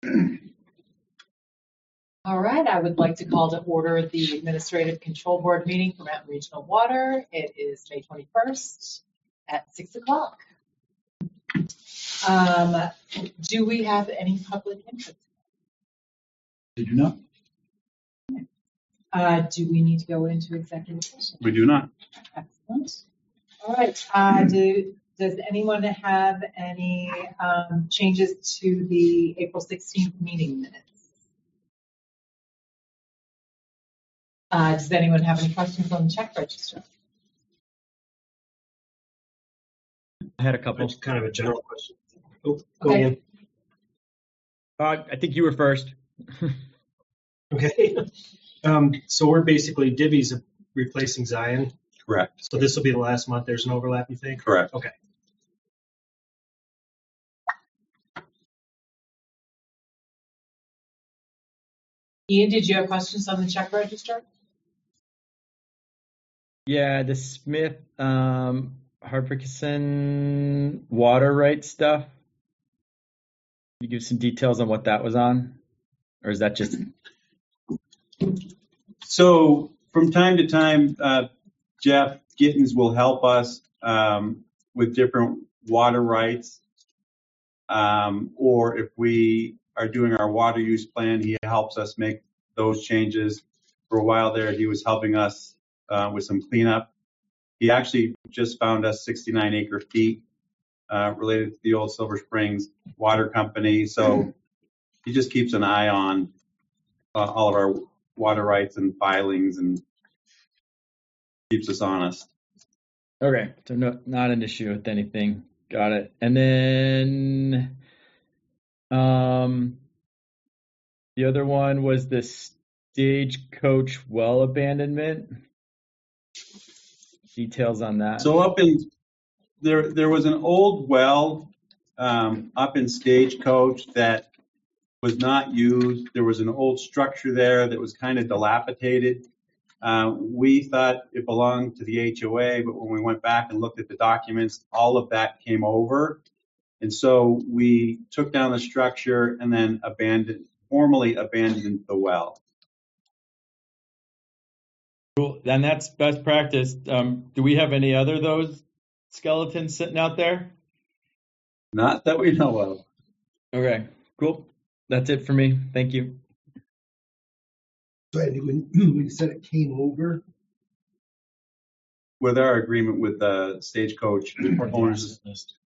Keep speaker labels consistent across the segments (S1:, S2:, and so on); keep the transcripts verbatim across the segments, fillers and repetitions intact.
S1: All right, I would like to call to order the Administrative Control Board meeting for Mountain Regional Water. It is May twenty-first at six o'clock. Um, do we have any public input?
S2: We do not.
S1: Uh, do we need to go into executive session?
S2: We do not.
S1: Excellent. All right. Uh, do, does anyone have any um, changes to the April sixteenth meeting minutes? Uh, does anyone have any questions on the check register?
S3: I had a couple.
S4: It's kind of a general question. Oh, go
S1: Okay.
S4: ahead.
S3: Uh, I think you were first.
S4: Okay. Um, so we're basically Divvy's replacing Zion.
S2: Correct.
S4: So this will be the last month. There's an overlap, you think?
S2: Correct.
S4: Okay.
S1: Ian, did you have questions on the check register?
S3: Yeah, the Smith um, Harpicson water rights stuff. Can you give some details on what that was on? Or is that just...
S5: So from time to time, uh, Jeff Gittens will help us um, with different water rights. Um, or if we are doing our water use plan, he helps us make those changes. For a while there, he was helping us uh, with some cleanup. He actually just found us sixty-nine acre feet uh, related to the old Silver Springs Water Company. So he just keeps an eye on uh, all of our water rights and filings and keeps us honest.
S3: Okay, so no, not an issue with anything. Got it. And then um, the other one was the Stagecoach well abandonment. Details on that.
S5: So up in there, there was an old well um, up in Stagecoach that was not used. There was an old structure there that was kind of dilapidated. Uh, we thought it belonged to the H O A, but when we went back and looked at the documents, all of that came over. And so we took down the structure and then abandoned, formally abandoned the well.
S3: Cool. And that's best practice. Um, do we have any other of those skeletons sitting out there?
S5: Not that we know of.
S3: Okay, cool. That's it for me. Thank you.
S6: So Andy, when, when you said it came over,
S5: With our agreement with the Stagecoach owners.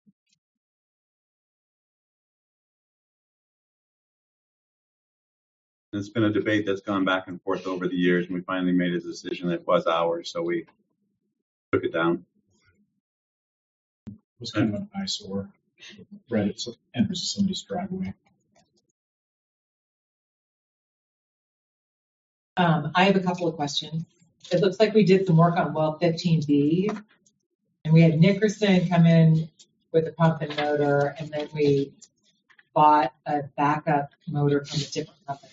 S5: It's been a debate that's gone back and forth over the years, and we finally made a decision that it was ours, so we took it down.
S2: It was kind of an eyesore. Right at the entrance of somebody's driveway.
S1: Um, I have a couple of questions. It looks like we did some work on well fifteen B, and we had Nickerson come in with a pump and motor, and then we bought a backup motor from a different company.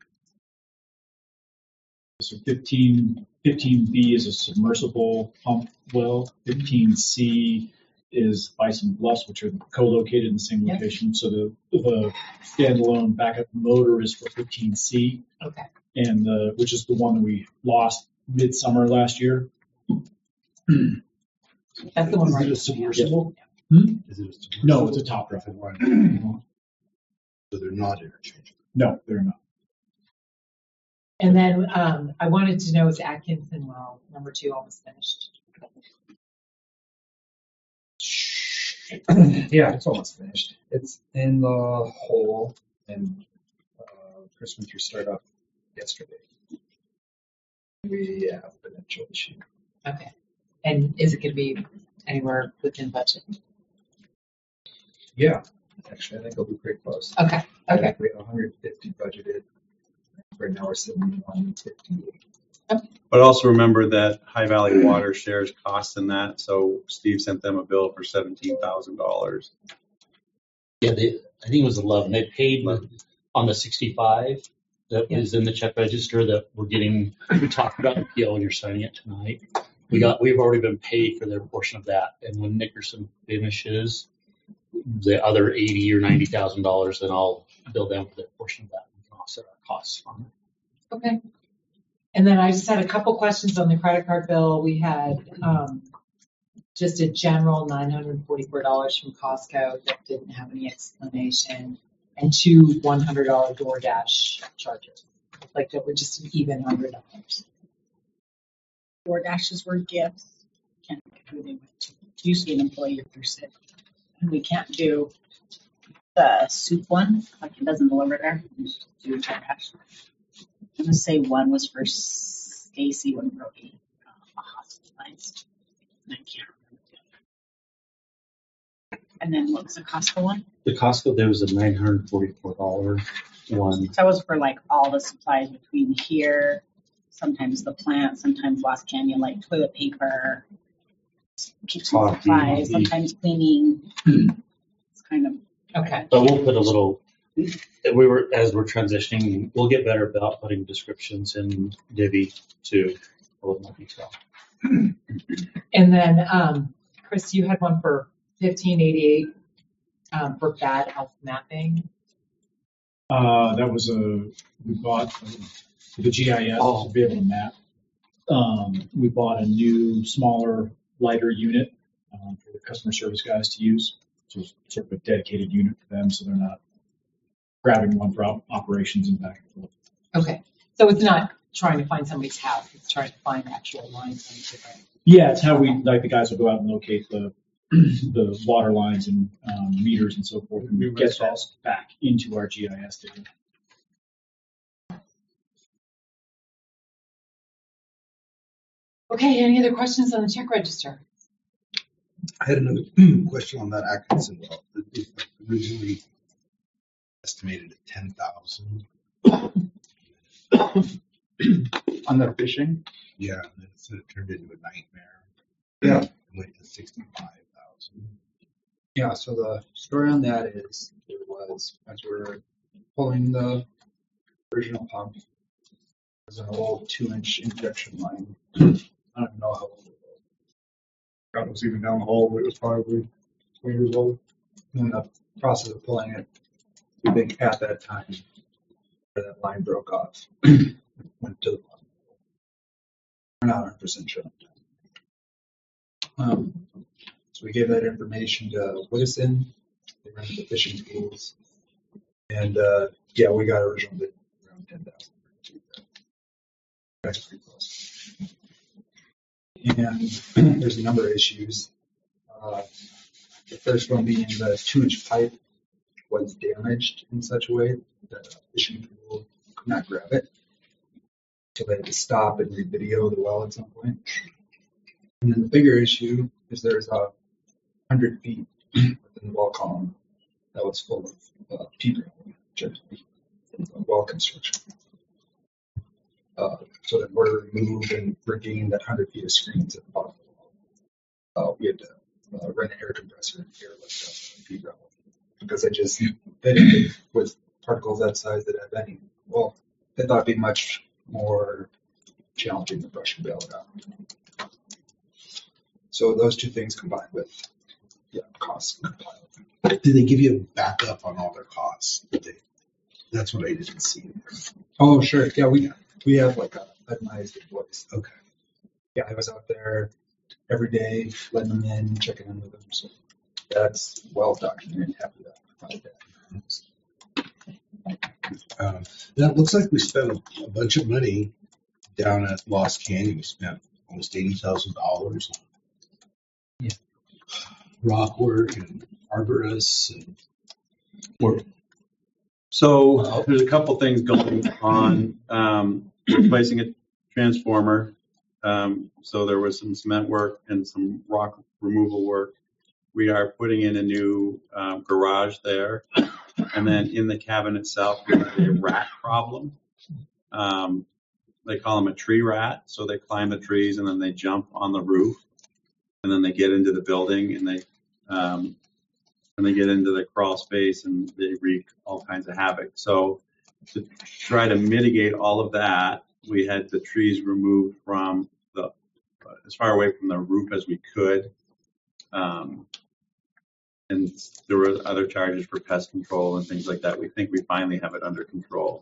S2: So fifteen, fifteen B is a submersible pump well. fifteen C is Bison Bluffs, which are co-located in the same
S1: Yep.
S2: location. So the, the standalone backup motor is for fifteen C,
S1: Okay.
S2: and the, which is the one that we lost midsummer last year.
S1: That's the one
S6: is
S1: right.
S6: it a submersible?
S2: Hmm?
S6: Is it a submersible?
S2: No, it's a top drive.
S6: So they're not interchangeable.
S2: No, they're not.
S1: And then um, I wanted to know is Atkinson well number two almost finished?
S7: Yeah, it's almost finished. It's in the hole, and uh, Chris went through startup yesterday. We have a potential issue.
S1: Okay. And is it going to be anywhere within budget?
S7: Yeah, actually, I think it'll be pretty close.
S1: Okay.
S7: I
S1: Okay.
S7: think we have one hundred fifty budgeted. Right now we're sitting at one fifty-eight.
S5: But also remember that High Valley Water shares costs in that, so Steve sent them a bill for seventeen thousand dollars.
S8: Yeah, they, I think it was eleven. They paid on the sixty-five that
S1: Yeah.
S8: was in the check register that we're getting. We talked about the P O and you're signing it tonight. We got, we've already been paid for their portion of that. And when Nickerson finishes the other eighty or ninety thousand dollars, then I'll bill them for their portion. portion of that. We can offset our costs on it.
S1: Okay. And then I just had a couple questions on the credit card bill. We had um, just a general nine hundred forty-four dollars from Costco that didn't have any explanation, and two one hundred dollars DoorDash charges. Like that were just an even one hundred dollars.
S9: DoorDashes were gifts. Can't do who they went to. Usually an employee if they're sick. And we can't do the soup one, like it doesn't deliver there. We just do DoorDash. I'm gonna say one was for Stacy when Brody uh, hospitalized. And I can't remember the other. And then what was the Costco one?
S8: The Costco, there was a nine hundred forty-four dollars one.
S9: That was for like all the supplies between here, sometimes the plant, sometimes Lost Canyon, like toilet paper, kitchen
S8: Coffee.
S9: supplies, sometimes cleaning. It's kind of
S1: Okay.
S8: But we'll put a little, we were, as we're transitioning, we'll get better about putting descriptions in Divvy to a little more detail.
S1: And then, um, Chris, you had one for fifteen eighty-eight um, for bad health mapping.
S2: Uh, that was a, we bought uh, the G I S
S8: Oh.
S2: to be able to map. Um, we bought a new, smaller, lighter unit um, for the customer service guys to use. So it's sort of a dedicated unit for them, so they're not grabbing one for op- operations and back and forth.
S1: Okay. So it's not trying to find somebody's house. It's trying to find actual lines on different.
S2: Yeah, it's how we, like the guys will go out and locate the the water lines and um, meters and so forth, and we get those back into our G I S data.
S1: Okay. Any other questions on the check register?
S6: I had another question on that Atkinson well. It was originally estimated at ten thousand.
S7: On the fishing?
S6: Yeah, and then it said it turned into a nightmare.
S7: Yeah.
S6: It went to sixty-five thousand.
S7: Yeah, so the story on that is it was as we were pulling the original pump, there's an old two inch injection line. I don't know how old it was. God was even down the hole, but it was probably twenty years old. And in the process of pulling it, we think at that time where that line broke off, went to the bottom. We're not one hundred percent sure. Um, so we gave that information to Whittison. They ran the fishing schools. And uh, yeah, we got original bid around ten thousand. That's pretty close. And there's a number of issues. Uh, the first one being the two inch pipe was damaged in such a way that a fishing tool could not grab it. So they had to stop and re-video the well at some point. And then the bigger issue is there's a hundred feet within the well column that was full of uh, T-gravel, just well construction. Uh, so in order to remove and regain that hundred feet of screens at the bottom of the well, uh, we had to uh, run an air compressor and airlift up the T-gravel because they just they didn't think with particles that size that have any. Well, they thought it'd be much more challenging to brush and bail it out. So those two things combined with, yeah, costs compiled.
S6: Did they give you a backup on all their costs? Did they? That's what I didn't see.
S7: Oh, sure. Yeah, we we have like a itemized invoice.
S6: Okay.
S7: Yeah, I was out there every day, letting them in, checking in with them. So that's well documented. Happy to provide that.
S6: Um, that looks like we spent a, a bunch of money down at Lost Canyon. We spent almost eighty thousand dollars on
S7: Yeah.
S6: rock work and arborists and
S5: Work. So there's a couple things going on. Um, replacing a transformer. Um, so there was some cement work and some rock removal work. We are putting in a new um, garage there. And then in the cabin itself, we have a rat problem. Um, they call them a tree rat. So they climb the trees and then they jump on the roof. And then they get into the building and they um, and they get into the crawl space and they wreak all kinds of havoc. So to try to mitigate all of that, we had the trees removed from the as far away from the roof as we could. Um, And there were other charges for pest control and things like that. We think we finally have it under control.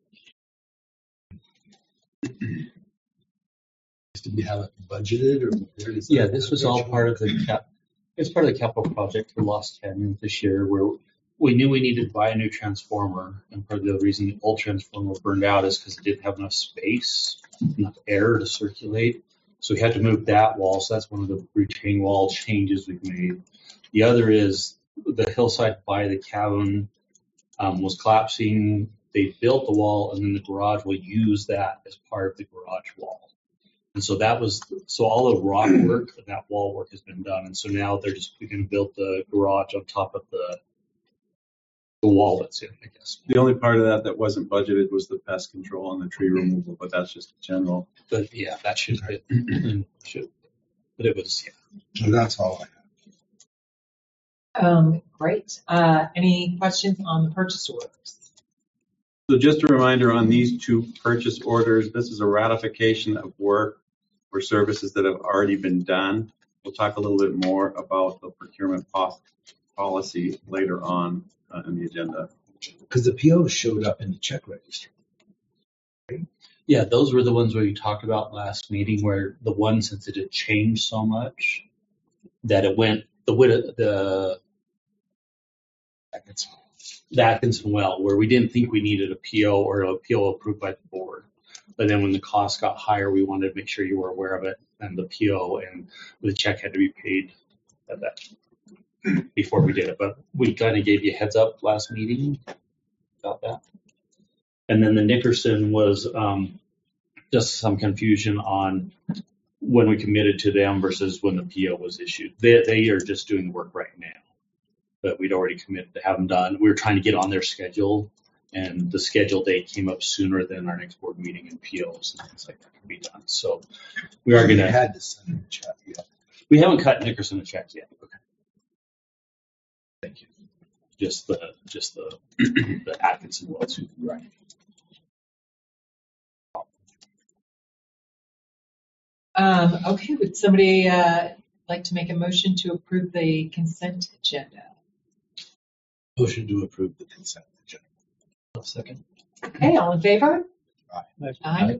S6: Did we have it budgeted or? where does
S8: Yeah,
S6: that-
S8: this was all part of the cap, it's part of the capital project for Lost Canyon this year, where we knew we needed to buy a new transformer, and part of the reason the old transformer burned out is because it didn't have enough space, enough air to circulate. So we had to move that wall. So that's one of the retaining wall changes we've made. The other is the hillside by the cabin um, was collapsing. They built the wall, and then the garage will use that as part of the garage wall. And so that was, so all the rock work and that wall work has been done. And so now they're just going to build the garage on top of the the wall that's in, I guess.
S5: The only part of that that wasn't budgeted was the pest control and the tree removal, but that's just general.
S8: But yeah, that should fit. should, but it was, yeah.
S6: So that's all I have.
S1: Um, great. Uh, any questions on the purchase orders?
S5: So just a reminder on these two purchase orders, this is a ratification of work for services that have already been done. We'll talk a little bit more about the procurement po- policy later on uh, in the agenda.
S6: Because the P O showed up in the check register.
S8: Yeah, those were the ones where you talked about last meeting, where the one, since it had changed so much, that it went, the wid- the the Atkinson well, where we didn't think we needed a P O or a P O approved by the board. But then when the cost got higher, we wanted to make sure you were aware of it and the P O, and the check had to be paid at that before we did it. But we kind of gave you a heads up last meeting about that. And then the Nickerson was um, just some confusion on when we committed to them versus when the P O was issued. They, they are just doing the work right now, but we'd already committed to have them done. We were trying to get on their schedule, and the schedule date came up sooner than our next board meeting, and P Os and things like that can be done. So we are going
S6: You
S8: to.
S6: had to send them a check. Yeah.
S8: We haven't cut Nickerson a check yet. Okay.
S6: Thank you.
S8: Just the just the the Atkinson wells.
S6: Right.
S1: Um, okay, would somebody uh, like to make a motion to approve the consent agenda?
S6: Motion to approve the consent agenda.
S8: Second.
S1: Okay, all in favor?
S6: Aye.
S1: Aye.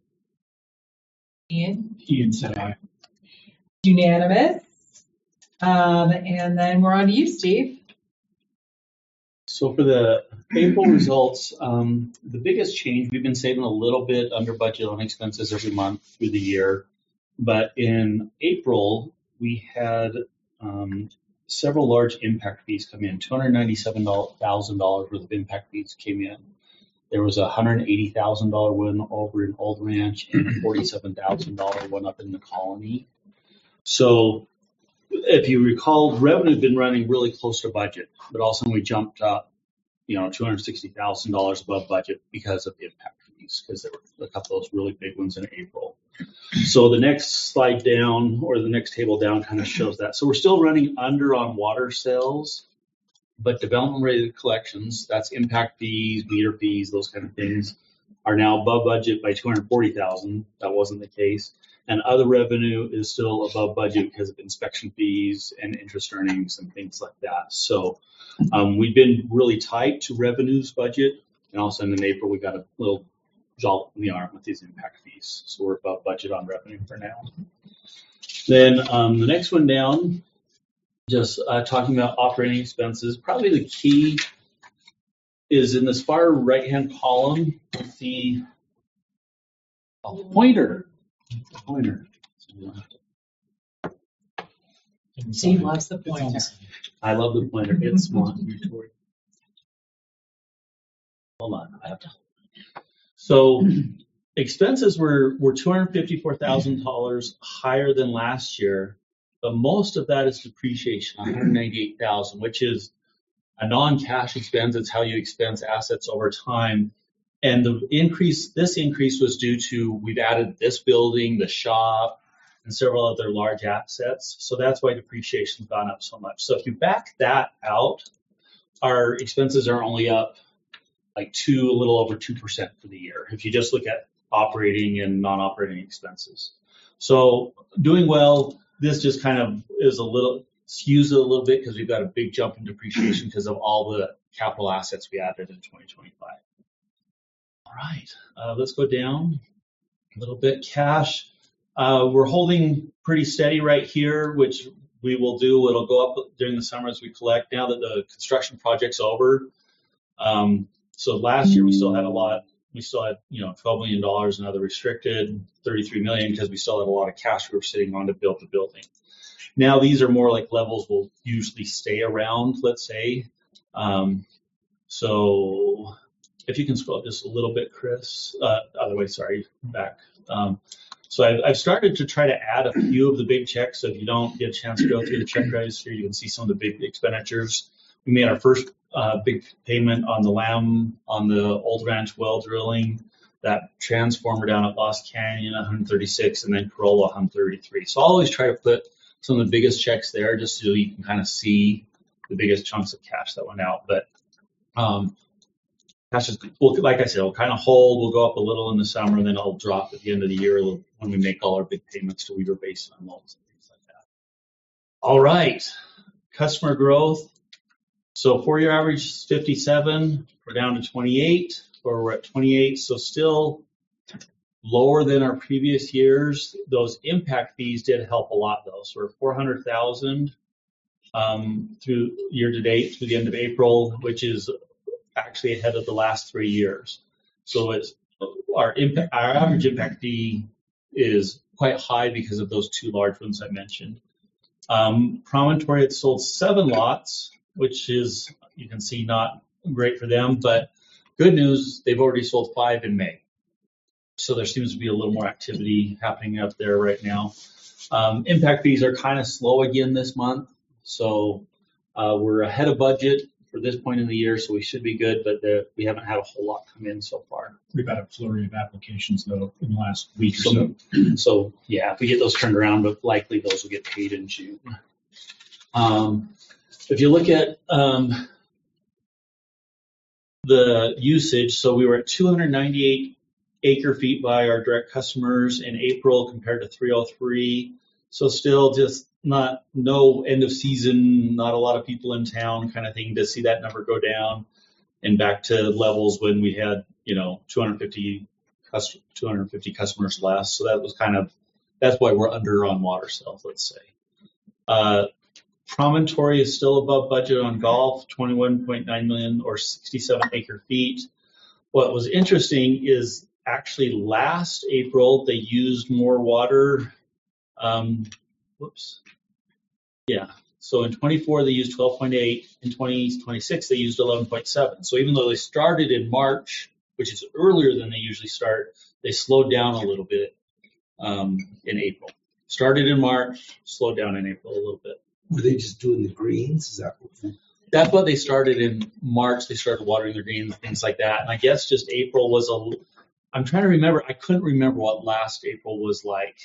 S1: Ian?
S2: Ian said aye.
S1: Unanimous. Um, and then we're on to you, Steve.
S8: So for the April results, um, the biggest change, we've been saving a little bit under budget on expenses every month through the year. But in April, we had um, several large impact fees come in. two hundred ninety-seven thousand dollars worth of impact fees came in. There was a one hundred eighty thousand dollars one over in Old Ranch and a forty-seven thousand dollars one up in the Colony. So if you recall, revenue had been running really close to budget, but all of a sudden we jumped up, you know, two hundred sixty thousand dollars above budget because of the impact fees, because there were a couple of those really big ones in April. So the next slide down, or the next table down, kind of shows that. So we're still running under on water sales, but development related collections, that's impact fees, meter fees, those kind of things, are now above budget by two hundred forty thousand dollars. That wasn't the case. And other revenue is still above budget because of inspection fees and interest earnings and things like that. So um, we've been really tight to revenues budget, and all of a sudden in April we got a little jolt in the arm with these impact fees. So we're above budget on revenue for now. Then um, the next one down, just uh, talking about operating expenses. Probably the key is in this far right-hand column with the pointer. The pointer.
S1: Steve loves the pointer.
S8: I love the pointer. It's smart. Hold on. I have to. So expenses were, were two hundred fifty-four thousand dollars higher than last year, but most of that is depreciation, one hundred ninety-eight thousand dollars, which is a non-cash expense. It's how you expense assets over time. And the increase, this increase was due to, we've added this building, the shop, and several other large assets. So that's why depreciation's gone up so much. So if you back that out, our expenses are only up like two, a little over two percent for the year, if you just look at operating and non-operating expenses. So doing well, this just kind of is a little, skews it a little bit because we've got a big jump in depreciation because of all the capital assets we added in twenty twenty-five. All right, uh, let's go down a little bit. Cash, uh, we're holding pretty steady right here, which we will do. It'll go up during the summer as we collect. Now that the construction project's over, um, so last year we still had a lot. We still had, you know, twelve million dollars in other restricted, thirty-three million dollars because we still had a lot of cash we were sitting on to build the building. Now these are more like levels we'll usually stay around, let's say. Um, so if you can scroll just a little bit, Chris, uh, other way, sorry, back. Um, so I've, I've started to try to add a few of the big checks. So if you don't get a chance to go through the check register, you can see some of the big expenditures. We made our first uh, big payment on the Lamb, on the Old Ranch well drilling, that transformer down at Lost Canyon, one hundred thirty-six, and then Corolla, one hundred thirty-three. So I always try to put some of the biggest checks there just so you can kind of see the biggest chunks of cash that went out. But um, cash is, well, like I said, it'll kind of hold. We'll go up a little in the summer, and then it'll drop at the end of the year when we make all our big payments to Weaver Basin on loans and things like that. All right, customer growth. So four-year average is fifty-seven. We're down to twenty-eight, or we're at twenty-eight. So still lower than our previous years. Those impact fees did help a lot, though. So we're four hundred thousand um, through year to date through the end of April, which is actually ahead of the last three years. So it's our impact, our average impact fee is quite high because of those two large ones I mentioned. Um, Promontory had sold seven lots, which is, you can see, not great for them, but good news, they've already sold five in May. So there seems to be a little more activity happening up there right now. Um, impact fees are kind of slow again this month. So uh, we're ahead of budget for this point in the year, so we should be good, but the, we haven't had a whole lot come in so far.
S2: We've had a flurry of applications, though, in the last week or
S8: So,
S2: so.
S8: so yeah, if we get those turned around, but likely those will get paid in June. Um, if you look at um, the usage, so we were at two hundred ninety-eight acre feet by our direct customers in April compared to three oh three. So still just not, no end of season, not a lot of people in town kind of thing to see that number go down and back to levels when we had, you know, two hundred fifty, two hundred fifty customers less. So that was kind of, that's why we're under on water sales, let's say. Uh, Promontory is still above budget on golf, twenty-one point nine million or sixty-seven acre feet. What was interesting is actually last April, they used more water. Um, whoops. Yeah. So in twenty-four, they used twelve point eight. In twenty twenty-six, they used eleven point seven. So even though they started in March, which is earlier than they usually start, they slowed down a little bit um, in April. Started in March, slowed down in April a little bit.
S6: Were they just doing the greens? Is that what?
S8: That's what they started in March. They started watering their greens, things like that. And I guess just April was a, I'm trying to remember, I couldn't remember what last April was like.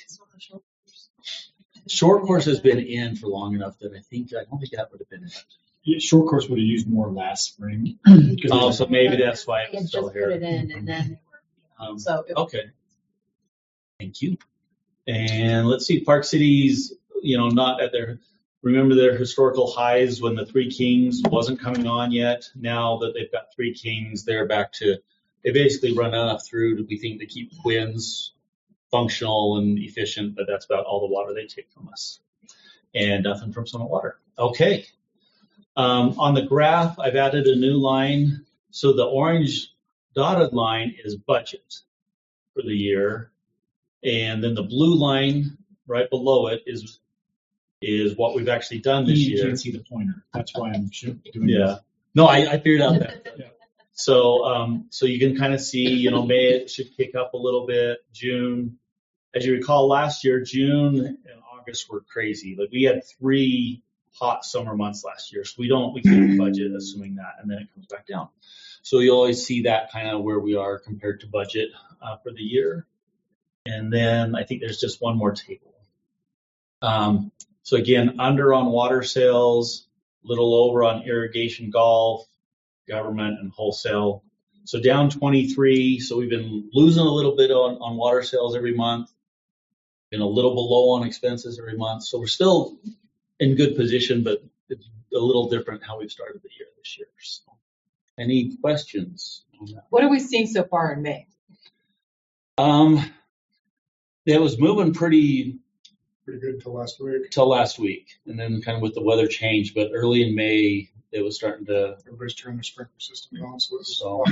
S8: Short course has been in for long enough that I think, I don't think that would have been it.
S2: Yeah, short course would have used more last spring.
S8: Oh, so maybe that's why it
S9: They
S8: was
S9: had
S8: still
S9: just
S8: here.
S9: put it in and then,
S8: Um,
S9: so it-
S8: okay. Thank you. And let's see, Park Cities, you know, not at their, remember their historical highs when the Three Kings wasn't coming on yet. Now that they've got Three Kings, they're back to, they basically run enough through to, we think, to keep Quinn's functional and efficient, but that's about all the water they take from us. And nothing from Summit Water. Okay. Um, on the graph, I've added a new line. So the orange dotted line is budget for the year. And then the blue line right below it is is what we've actually done this
S2: You
S8: year.
S2: can't see the pointer. That's why I'm doing
S8: Yeah.
S2: this.
S8: No, I, I figured out that.
S2: Yeah.
S8: So um, so you can kind of see, you know, May it should kick up a little bit. June, as you recall, last year, June and August were crazy. Like we had three hot summer months last year, so we don't we can't budget assuming that, and then it comes back down. So you always see that kind of where we are compared to budget uh, for the year. And then I think there's just one more table. Um, so again, under on water sales, little over on irrigation, golf, government, and wholesale. So down twenty-three. So we've been losing a little bit on, on water sales every month, been a little below on expenses every month. So we're still in good position, but it's a little different how we've started the year this year. So, any questions on that?
S1: What are we seeing so far in May?
S8: Um, it was moving pretty
S10: Pretty good until last week.
S8: till last week, and then kind of with the weather change. But early in May, it was starting to.
S10: Everybody's turning their sprinkler system on, so it's
S8: So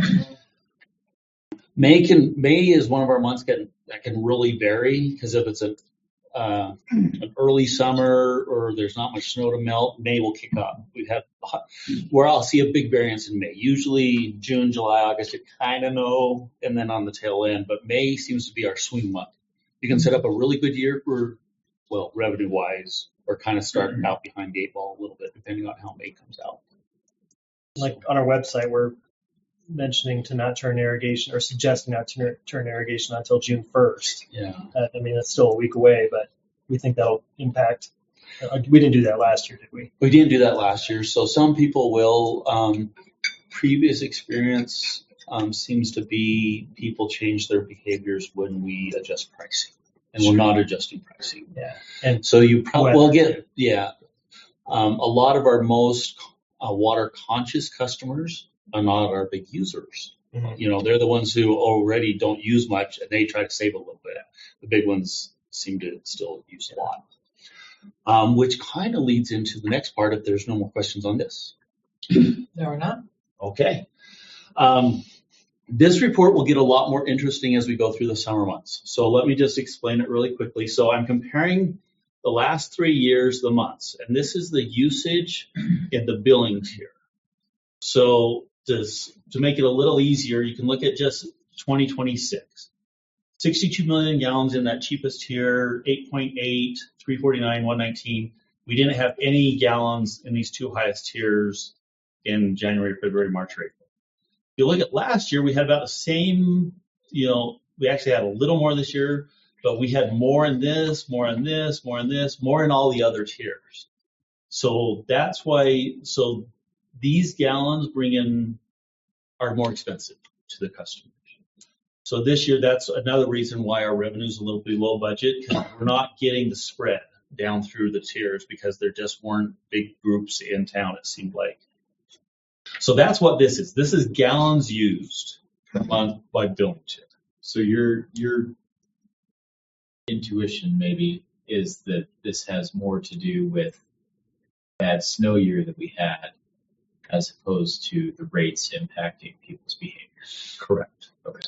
S8: May can May is one of our months that that can really vary because if it's a uh, an early summer or there's not much snow to melt, May will kick up. We've had where I'll see a big variance in May. Usually June, July, August, you kind of know, and then on the tail end. But May seems to be our swing month. You can set up a really good year for, well, revenue wise, or kind of start out behind the eight ball a little bit, depending on how May comes out.
S4: Like on our website, we're mentioning to not turn irrigation or suggesting not to turn irrigation until June first.
S8: Yeah.
S4: Uh, I mean, that's still a week away, but we think that'll impact. Uh, we didn't do that last year, did we?
S8: We didn't do that last year, so some people will. Um, previous experience um, seems to be people change their behaviors when we adjust pricing, and we're not adjusting pricing.
S4: Yeah. And
S8: So you probably
S4: Weather.
S8: will get, yeah. Um, a lot of our most uh, water conscious customers are not our big users.
S4: Mhm.
S8: You know, they're the ones who already don't use much and they try to save a little bit. The big ones seem to still use a lot. Um, which kind of leads into the next part if there's no more questions on this.
S1: No, we're not.
S8: Okay. Um, this report will get a lot more interesting as we go through the summer months. So let me just explain it really quickly. So I'm comparing the last three years, the months, and this is the usage in the billing tier. So this, to make it a little easier, you can look at just twenty twenty-six. sixty-two million gallons in that cheapest tier, eight point eight, three forty-nine, one nineteen. We didn't have any gallons in these two highest tiers in January, February, March, or April. If you look at last year, we had about the same, you know, we actually had a little more this year, but we had more in this, more in this, more in this, more in all the other tiers. So that's why, so these gallons bring in, are more expensive to the customers. So this year, that's another reason why our revenue is a little below budget, because we're not getting the spread down through the tiers because there just weren't big groups in town, it seemed like. So that's what this is. This is gallons used per month by billing tier.
S11: So your your intuition maybe is that this has more to do with that snow year that we had as opposed to the rates impacting people's behavior.
S8: Correct.
S11: Okay.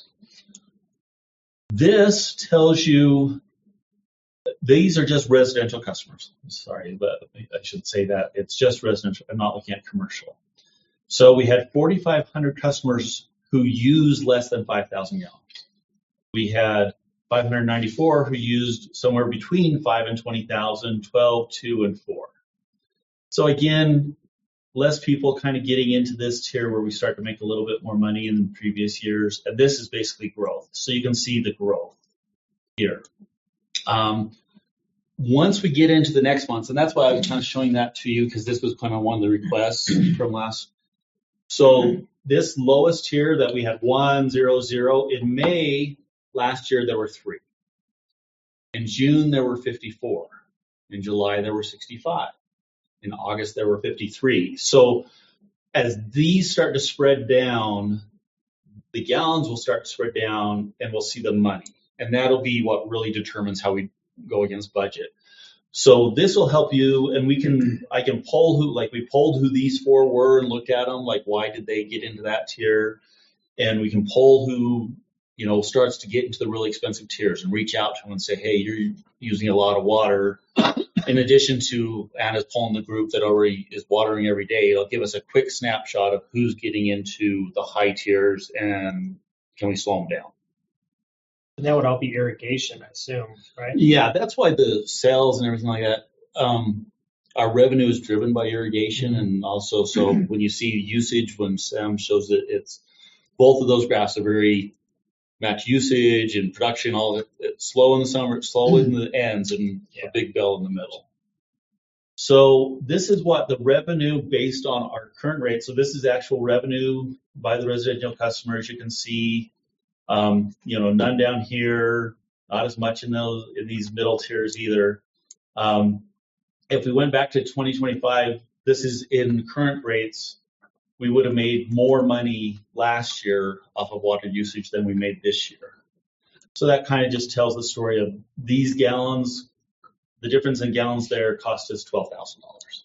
S8: This tells you these are just residential customers. Sorry, but I should say that it's just residential. I'm not looking at commercial. So we had forty-five hundred customers who used less than five thousand gallons. We had five hundred ninety-four who used somewhere between five and twenty thousand, twelve, two, and four. So again, less people kind of getting into this tier where we start to make a little bit more money in previous years. And this is basically growth. So you can see the growth here. Um, once we get into the next months, and that's why I was kind of showing that to you because this was kind of one of the requests from last. So this lowest tier that we had one, zero, zero, in May last year there were three. In June there were fifty-four. In July there were sixty-five. In August there were fifty-three. So as these start to spread down, the gallons will start to spread down and we'll see the money. And that'll be what really determines how we go against budget. So this will help you, and we can, I can poll who, like we polled who these four were and look at them, like why did they get into that tier? And we can poll who, you know, starts to get into the really expensive tiers and reach out to them and say, hey, you're using a lot of water. In addition to Anna's polling the group that already is watering every day, it'll give us a quick snapshot of who's getting into the high tiers and can we slow them down.
S4: And that would all be irrigation, I assume, right?
S8: Yeah, that's why the sales and everything like that, um, our revenue is driven by irrigation. And also, so when you see usage, when Sam shows it, it's both of those graphs are very match usage and production, all of it. It's slow in the summer, it's slow in the ends, and
S4: Yeah.
S8: a big bell in the middle. So this is what the revenue based on our current rate. So this is actual revenue by the residential customers. You can see, um, you know, none down here, not as much in those in these middle tiers either. Um, if we went back to twenty twenty-five, this is in current rates, we would have made more money last year off of water usage than we made this year. So that kind of just tells the story of these gallons, the difference in gallons there cost us twelve thousand dollars.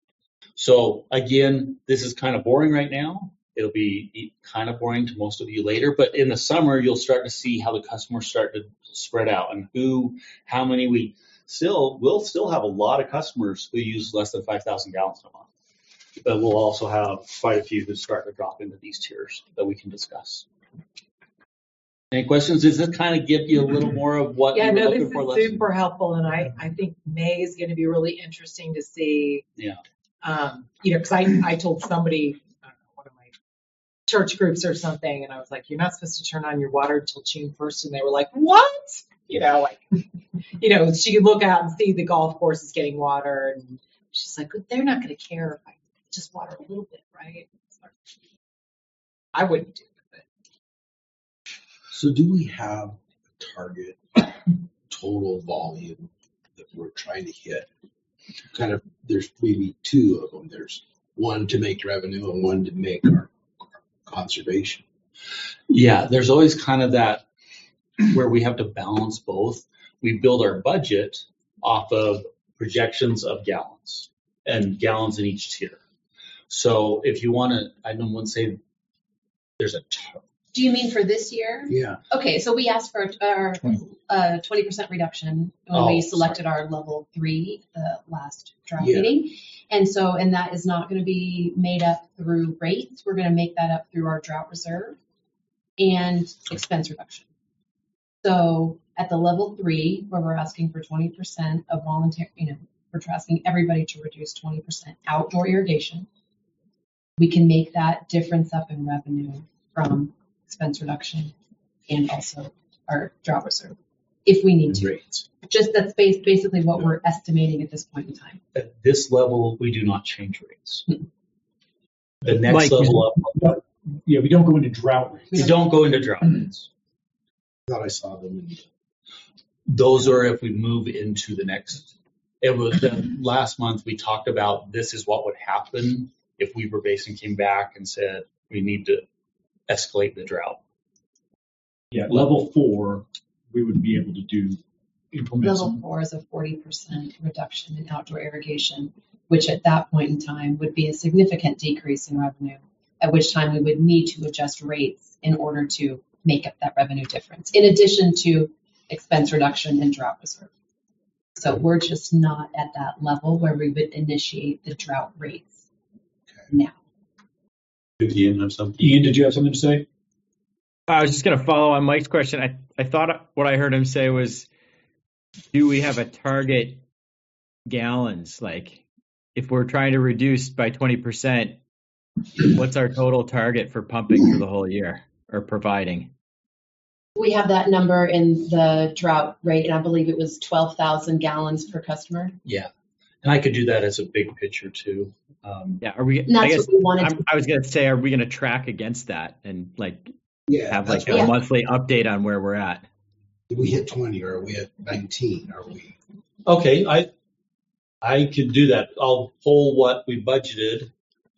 S8: So again, this is kind of boring right now. It'll be kind of boring to most of you later, but in the summer, you'll start to see how the customers start to spread out and who, how many we still, we'll still have a lot of customers who use less than five thousand gallons a month. But we'll also have quite a few who start to drop into these tiers that we can discuss. Any questions? Does this kind of give you a little more of what
S1: Yeah,
S8: you were
S1: no,
S8: looking
S1: this
S8: for?
S1: is
S8: Leslie?
S1: super helpful, and I, I think May is going to be really interesting to see.
S8: Yeah.
S1: Um, you know, because I, I told somebody, I don't know, one of my church groups or something, and I was like, you're not supposed to turn on your water until June first, and they were like, what? You know, like, you know, she could look out and see the golf course is getting water, and she's like, they're not going to care if I just water a little bit, right? So, I wouldn't do it.
S6: So do we have a target total volume that we're trying to hit? Kind of, there's maybe two of them. There's one to make revenue and one to make our conservation.
S8: Yeah, there's always kind of that where we have to balance both. We build our budget off of projections of gallons and gallons in each tier. So if you want to, I don't want to say there's a t-
S12: Do you mean for this year?
S6: Yeah.
S12: Okay, so we asked for our uh, twenty percent reduction when
S8: Oh,
S12: we selected our level three, the last draft
S6: Yeah.
S12: meeting. And so, and that is not going to be made up through rates. We're going to make that up through our drought reserve and expense reduction. So at the level three, where we're asking for twenty percent of voluntary, you know, we're asking everybody to reduce twenty percent outdoor irrigation. We can make that difference up in revenue from expense reduction and also our drought reserve if we need to.
S6: Rates.
S12: Just that's bas- basically what we're estimating at this point in time.
S8: at this level, we do not change rates. The next
S2: Mike,
S8: level up,
S2: Yeah, we don't go into drought rates.
S8: we don't go into drought rates.
S6: I thought I saw them in
S8: Those are if we move into the next. It was the last month we talked about this is what would happen if Weber Basin came back and said we need to escalate the drought.
S2: Yeah, level four, we would be able to do implement
S12: Level
S2: some.
S12: four is a forty percent reduction in outdoor irrigation, which at that point in time would be a significant decrease in revenue, at which time we would need to adjust rates in order to make up that revenue difference, in addition to expense reduction and drought reserve. So we're just not at that level where we would initiate the drought rates now.
S5: Did Ian have something?
S2: Ian, did you have something to say?
S3: I was just going to follow on Mike's question. I, I thought what I heard him say was, do we have a target gallons? Like, if we're trying to reduce by twenty percent, what's our total target for pumping for the whole year or providing?
S12: We have that number in the drought rate, and I believe it was twelve thousand gallons per customer.
S8: Yeah. And I could do that as a big picture too. Um,
S3: Yeah, are we?
S12: And that's
S3: I guess
S12: what we wanted.
S3: I'm, I was going to say, are we going to track against that and like
S6: Yeah.
S3: have
S6: that's
S3: like a
S12: what-
S3: monthly update on where we're at?
S6: Did we hit twenty or are we at nineteen? Are we?
S8: okay, I I could do that. I'll pull what we budgeted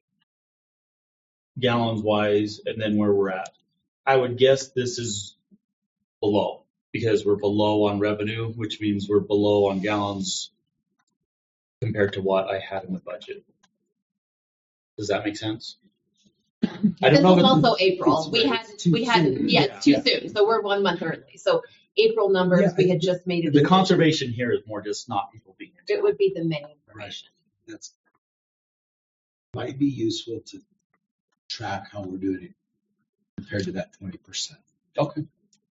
S8: gallons wise and then where we're at. I would guess this is below because we're below on revenue, which means we're below on gallons compared to what I had in the budget. Does that make sense? I
S12: This
S8: don't know.
S12: is
S8: if-
S12: also April. We had,
S6: It's too
S12: we had,
S6: soon.
S12: yeah,
S8: Yeah.
S12: it's too
S8: Yeah.
S12: soon. So we're one month early. So April numbers,
S6: Yeah,
S12: we
S6: I-
S12: had just made it.
S8: The conservation here is more just not people being. in
S12: It
S8: town.
S12: would be the May information.
S6: That's might be useful to track how we're doing it compared to that twenty percent.
S8: Okay.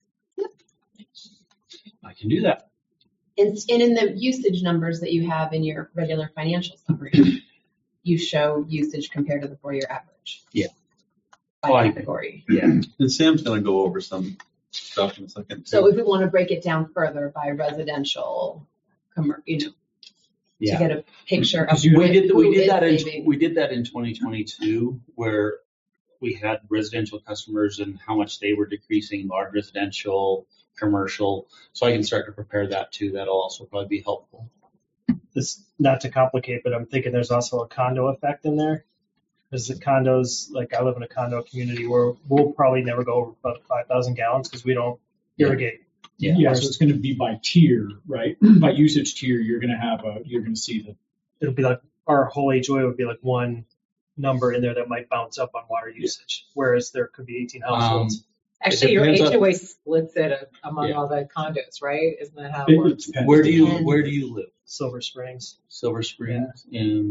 S8: I can do that.
S12: And, and in the usage numbers that you have in your regular financial summary, you show usage compared to the four-year average.
S8: Yeah.
S12: By
S8: Oh, I-
S12: category.
S8: Yeah.
S5: And Sam's going to go over some stuff in a second.
S12: So
S5: too.
S12: if we want to break it down further by residential, commer- you know, to
S8: Yeah.
S12: get a picture of
S8: Because we
S12: wh-
S8: did
S12: who
S8: we did
S12: is
S8: that in
S12: saving.
S8: we did that in twenty twenty-two where we had residential customers and how much they were decreasing, large residential, commercial. So I can start to prepare that too. That'll also probably be helpful.
S4: this, not to complicate, but I'm thinking there's also a condo effect in there. Because the condos, like I live in a condo community where we'll probably never go over about five thousand gallons because we don't irrigate.
S2: Yeah, yeah, so it's going to be by tier, right? By usage tier, you're going to have a, you're going to see the.
S4: It'll be like our whole H O A would be like one number in there that might bounce up on water usage, whereas there could be eighteen households.
S8: Um,
S1: Actually, your H
S8: depends
S1: O A splits it uh, among
S8: Yeah.
S1: all the condos, right? Isn't that how
S2: It-
S1: it
S2: it
S1: works?
S2: depends.
S8: Where do you where do you live?
S4: Silver Springs.
S8: Silver Springs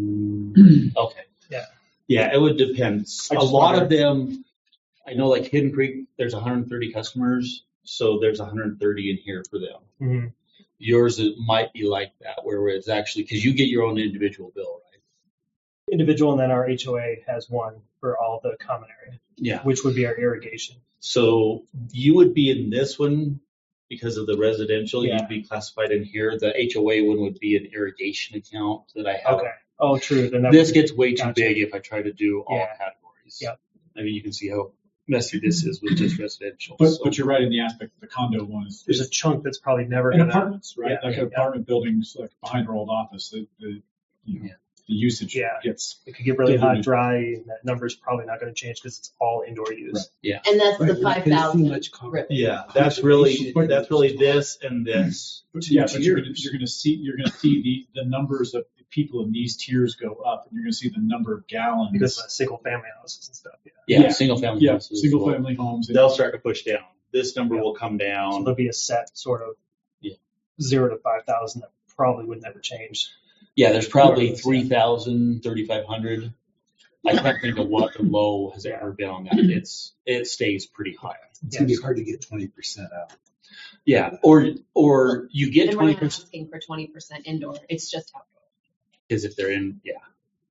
S8: in okay.
S4: Yeah.
S8: Yeah, it would depend.
S4: I
S8: A
S4: just
S8: lot
S4: wondered.
S8: of them, I know, like Hidden Creek, there's one hundred thirty customers, so there's one hundred thirty in here for them.
S4: Mm-hmm.
S8: Yours, it might be like that, where it's actually because you get your own individual bill, right?
S4: Individual, and then our H O A has one for all the common area,
S8: Yeah.
S4: which would be our irrigation.
S8: So you would be in this one because of the residential.
S4: Yeah.
S8: You'd be classified in here. The H O A one would be an irrigation account that I have.
S4: Okay. Oh, true. Then that
S8: This
S4: would-
S8: gets way too
S4: Gotcha.
S8: big if I try to do all
S4: Yeah.
S8: categories.
S4: Yeah.
S8: I mean, you can see how messy this is with just residential.
S2: But,
S8: so.
S2: but you're right in the aspect of the condo one is.
S4: There's a chunk that's probably never
S2: And
S4: gonna.
S2: apartments, right?
S4: Yeah,
S2: Like
S4: yeah.
S2: apartment buildings, like behind our old office, the, the, you know,
S8: Yeah.
S2: the usage
S4: Yeah.
S2: gets.
S4: It could get really hot,
S2: diluted.
S4: dry, and that number's probably not going to change because it's all indoor use.
S2: Right.
S12: And that's
S6: Right,
S12: the
S6: we're not
S12: five
S6: gonna see
S12: thousand.
S6: much con-
S8: Yeah, that's really that's really this and this.
S2: But yeah, but you're gonna, you're gonna see, you're gonna see the, the numbers of people in these tiers go up, and you're gonna see the number of gallons.
S4: Because of single family houses and stuff. Yeah.
S8: Yeah,
S2: Yeah.
S8: single family
S2: Yeah,
S8: houses.
S2: single
S8: will-
S2: family homes.
S8: They'll start to push down. This number
S4: Yeah.
S8: will come
S4: So
S8: down.
S4: there'll be a set sort of
S8: Yeah.
S4: zero to five thousand that probably would never change.
S8: Yeah, there's probably
S4: Whoever was,
S8: three thousand, thirty-five hundred. I can't think of what the low has ever been on that. It's it stays pretty high.
S6: It's gonna be hard to get twenty percent out.
S8: Yeah, or or you get
S12: And we're
S8: twenty
S12: not
S8: percent
S12: asking for twenty percent indoor, it's just outdoor.
S8: because if they're in, yeah.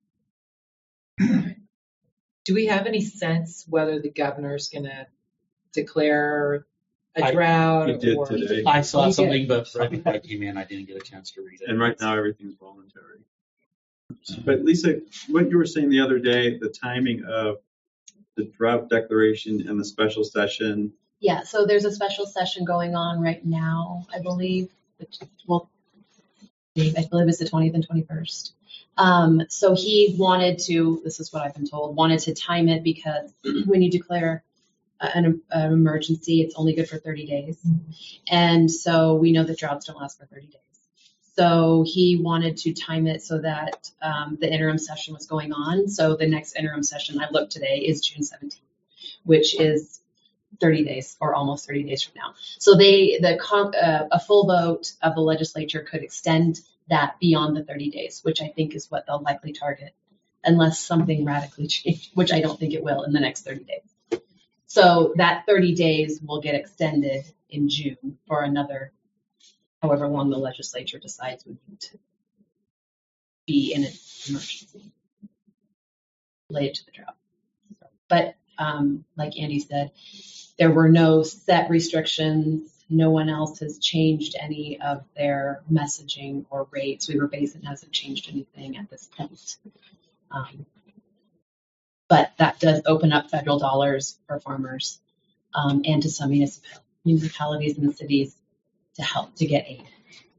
S1: Do we have any sense whether the governor's going to declare a
S8: I-
S1: drought?
S5: He did
S1: or
S5: today.
S8: I saw
S1: He did.
S8: something, but right before I came in, I didn't get a chance to read it.
S5: And right now, everything's voluntary. But Lisa, what you were saying the other day, the timing of the drought declaration and the special session,
S12: Yeah, so there's a special session going on right now, I believe, which, well, I believe it's the twentieth and twenty-first. Um, so he wanted to, this is what I've been told, wanted to time it because when you declare a- an, an emergency, it's only good for thirty days. And so we know that droughts don't last for thirty days. So he wanted to time it so that um, the interim session was going on. So the next interim session, I looked today, is June seventeenth, which is thirty days or almost thirty days from now. So they, the con- uh, a full vote of the legislature could extend that beyond the thirty days, which I think is what they'll likely target, unless something radically changed, which I don't think it will in the next thirty days. So that thirty days will get extended in June for another, however long the legislature decides we need to be in an emergency related to the drought. But um, like Andy said, there were no set restrictions. No one else has changed any of their messaging or rates. Weaver Basin hasn't changed anything at this point. Um, but that does open up federal dollars for farmers um, and to some municipal, municipalities and cities to help to get aid.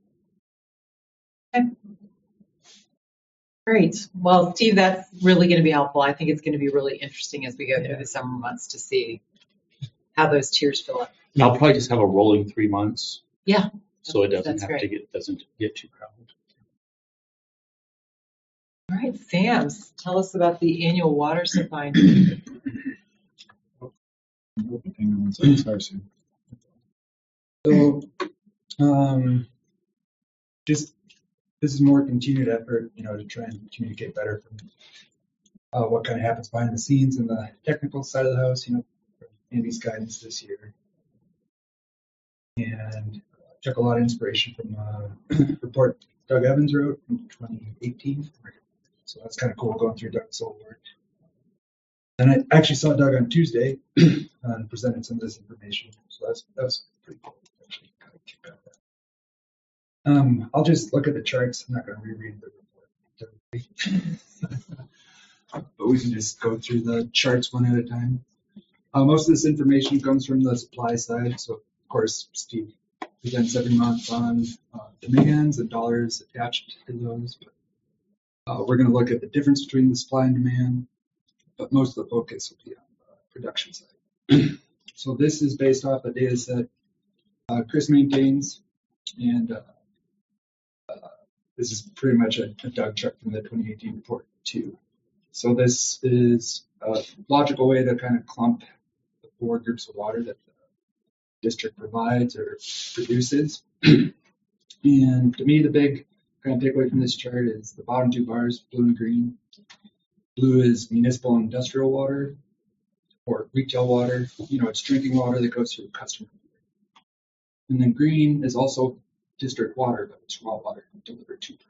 S1: Great. Well, Steve, that's really going to be helpful. I think it's going to be really interesting as we go through the summer months to see how those tiers fill up.
S8: And I'll probably just have a rolling three months.
S1: Yeah.
S8: So it doesn't
S1: That's
S8: have
S1: great.
S8: to get doesn't get too crowded.
S1: All right, Sam's, tell us about the annual water supply.
S2: Hang on one second, sorry, Sue.
S7: So, um, just, this is more continued effort, you know, to try and communicate better from uh, what kind of happens behind the scenes in the technical side of the house, you know, Andy's guidance this year. And uh, took a lot of inspiration from a report Doug Evans wrote in twenty eighteen. So that's kind of cool going through Doug's old work. And I actually saw Doug on Tuesday uh, and presented some of this information. So that's, that was pretty cool. Actually, kind of kick out that. Um, I'll just look at the charts. I'm not going to reread the report. But we can just go through the charts one at a time. Uh, most of this information comes from the supply side. So, of course, Steve presents every month on uh, demands and dollars attached to those. But, uh, we're going to look at the difference between the supply and demand, but most of the focus will be on the production side. So this is based off a data set uh, Chris maintains, and uh, uh, this is pretty much a, a Doug check from the twenty eighteen report too. So this is a logical way to kind of clump the four groups of water that the district provides or produces. And to me, the big kind of takeaway from this chart is the bottom two bars, blue and green. Blue is municipal and industrial water or retail water. You know, it's drinking water that goes through the customer. And then green is also district water, but it's raw water delivered to.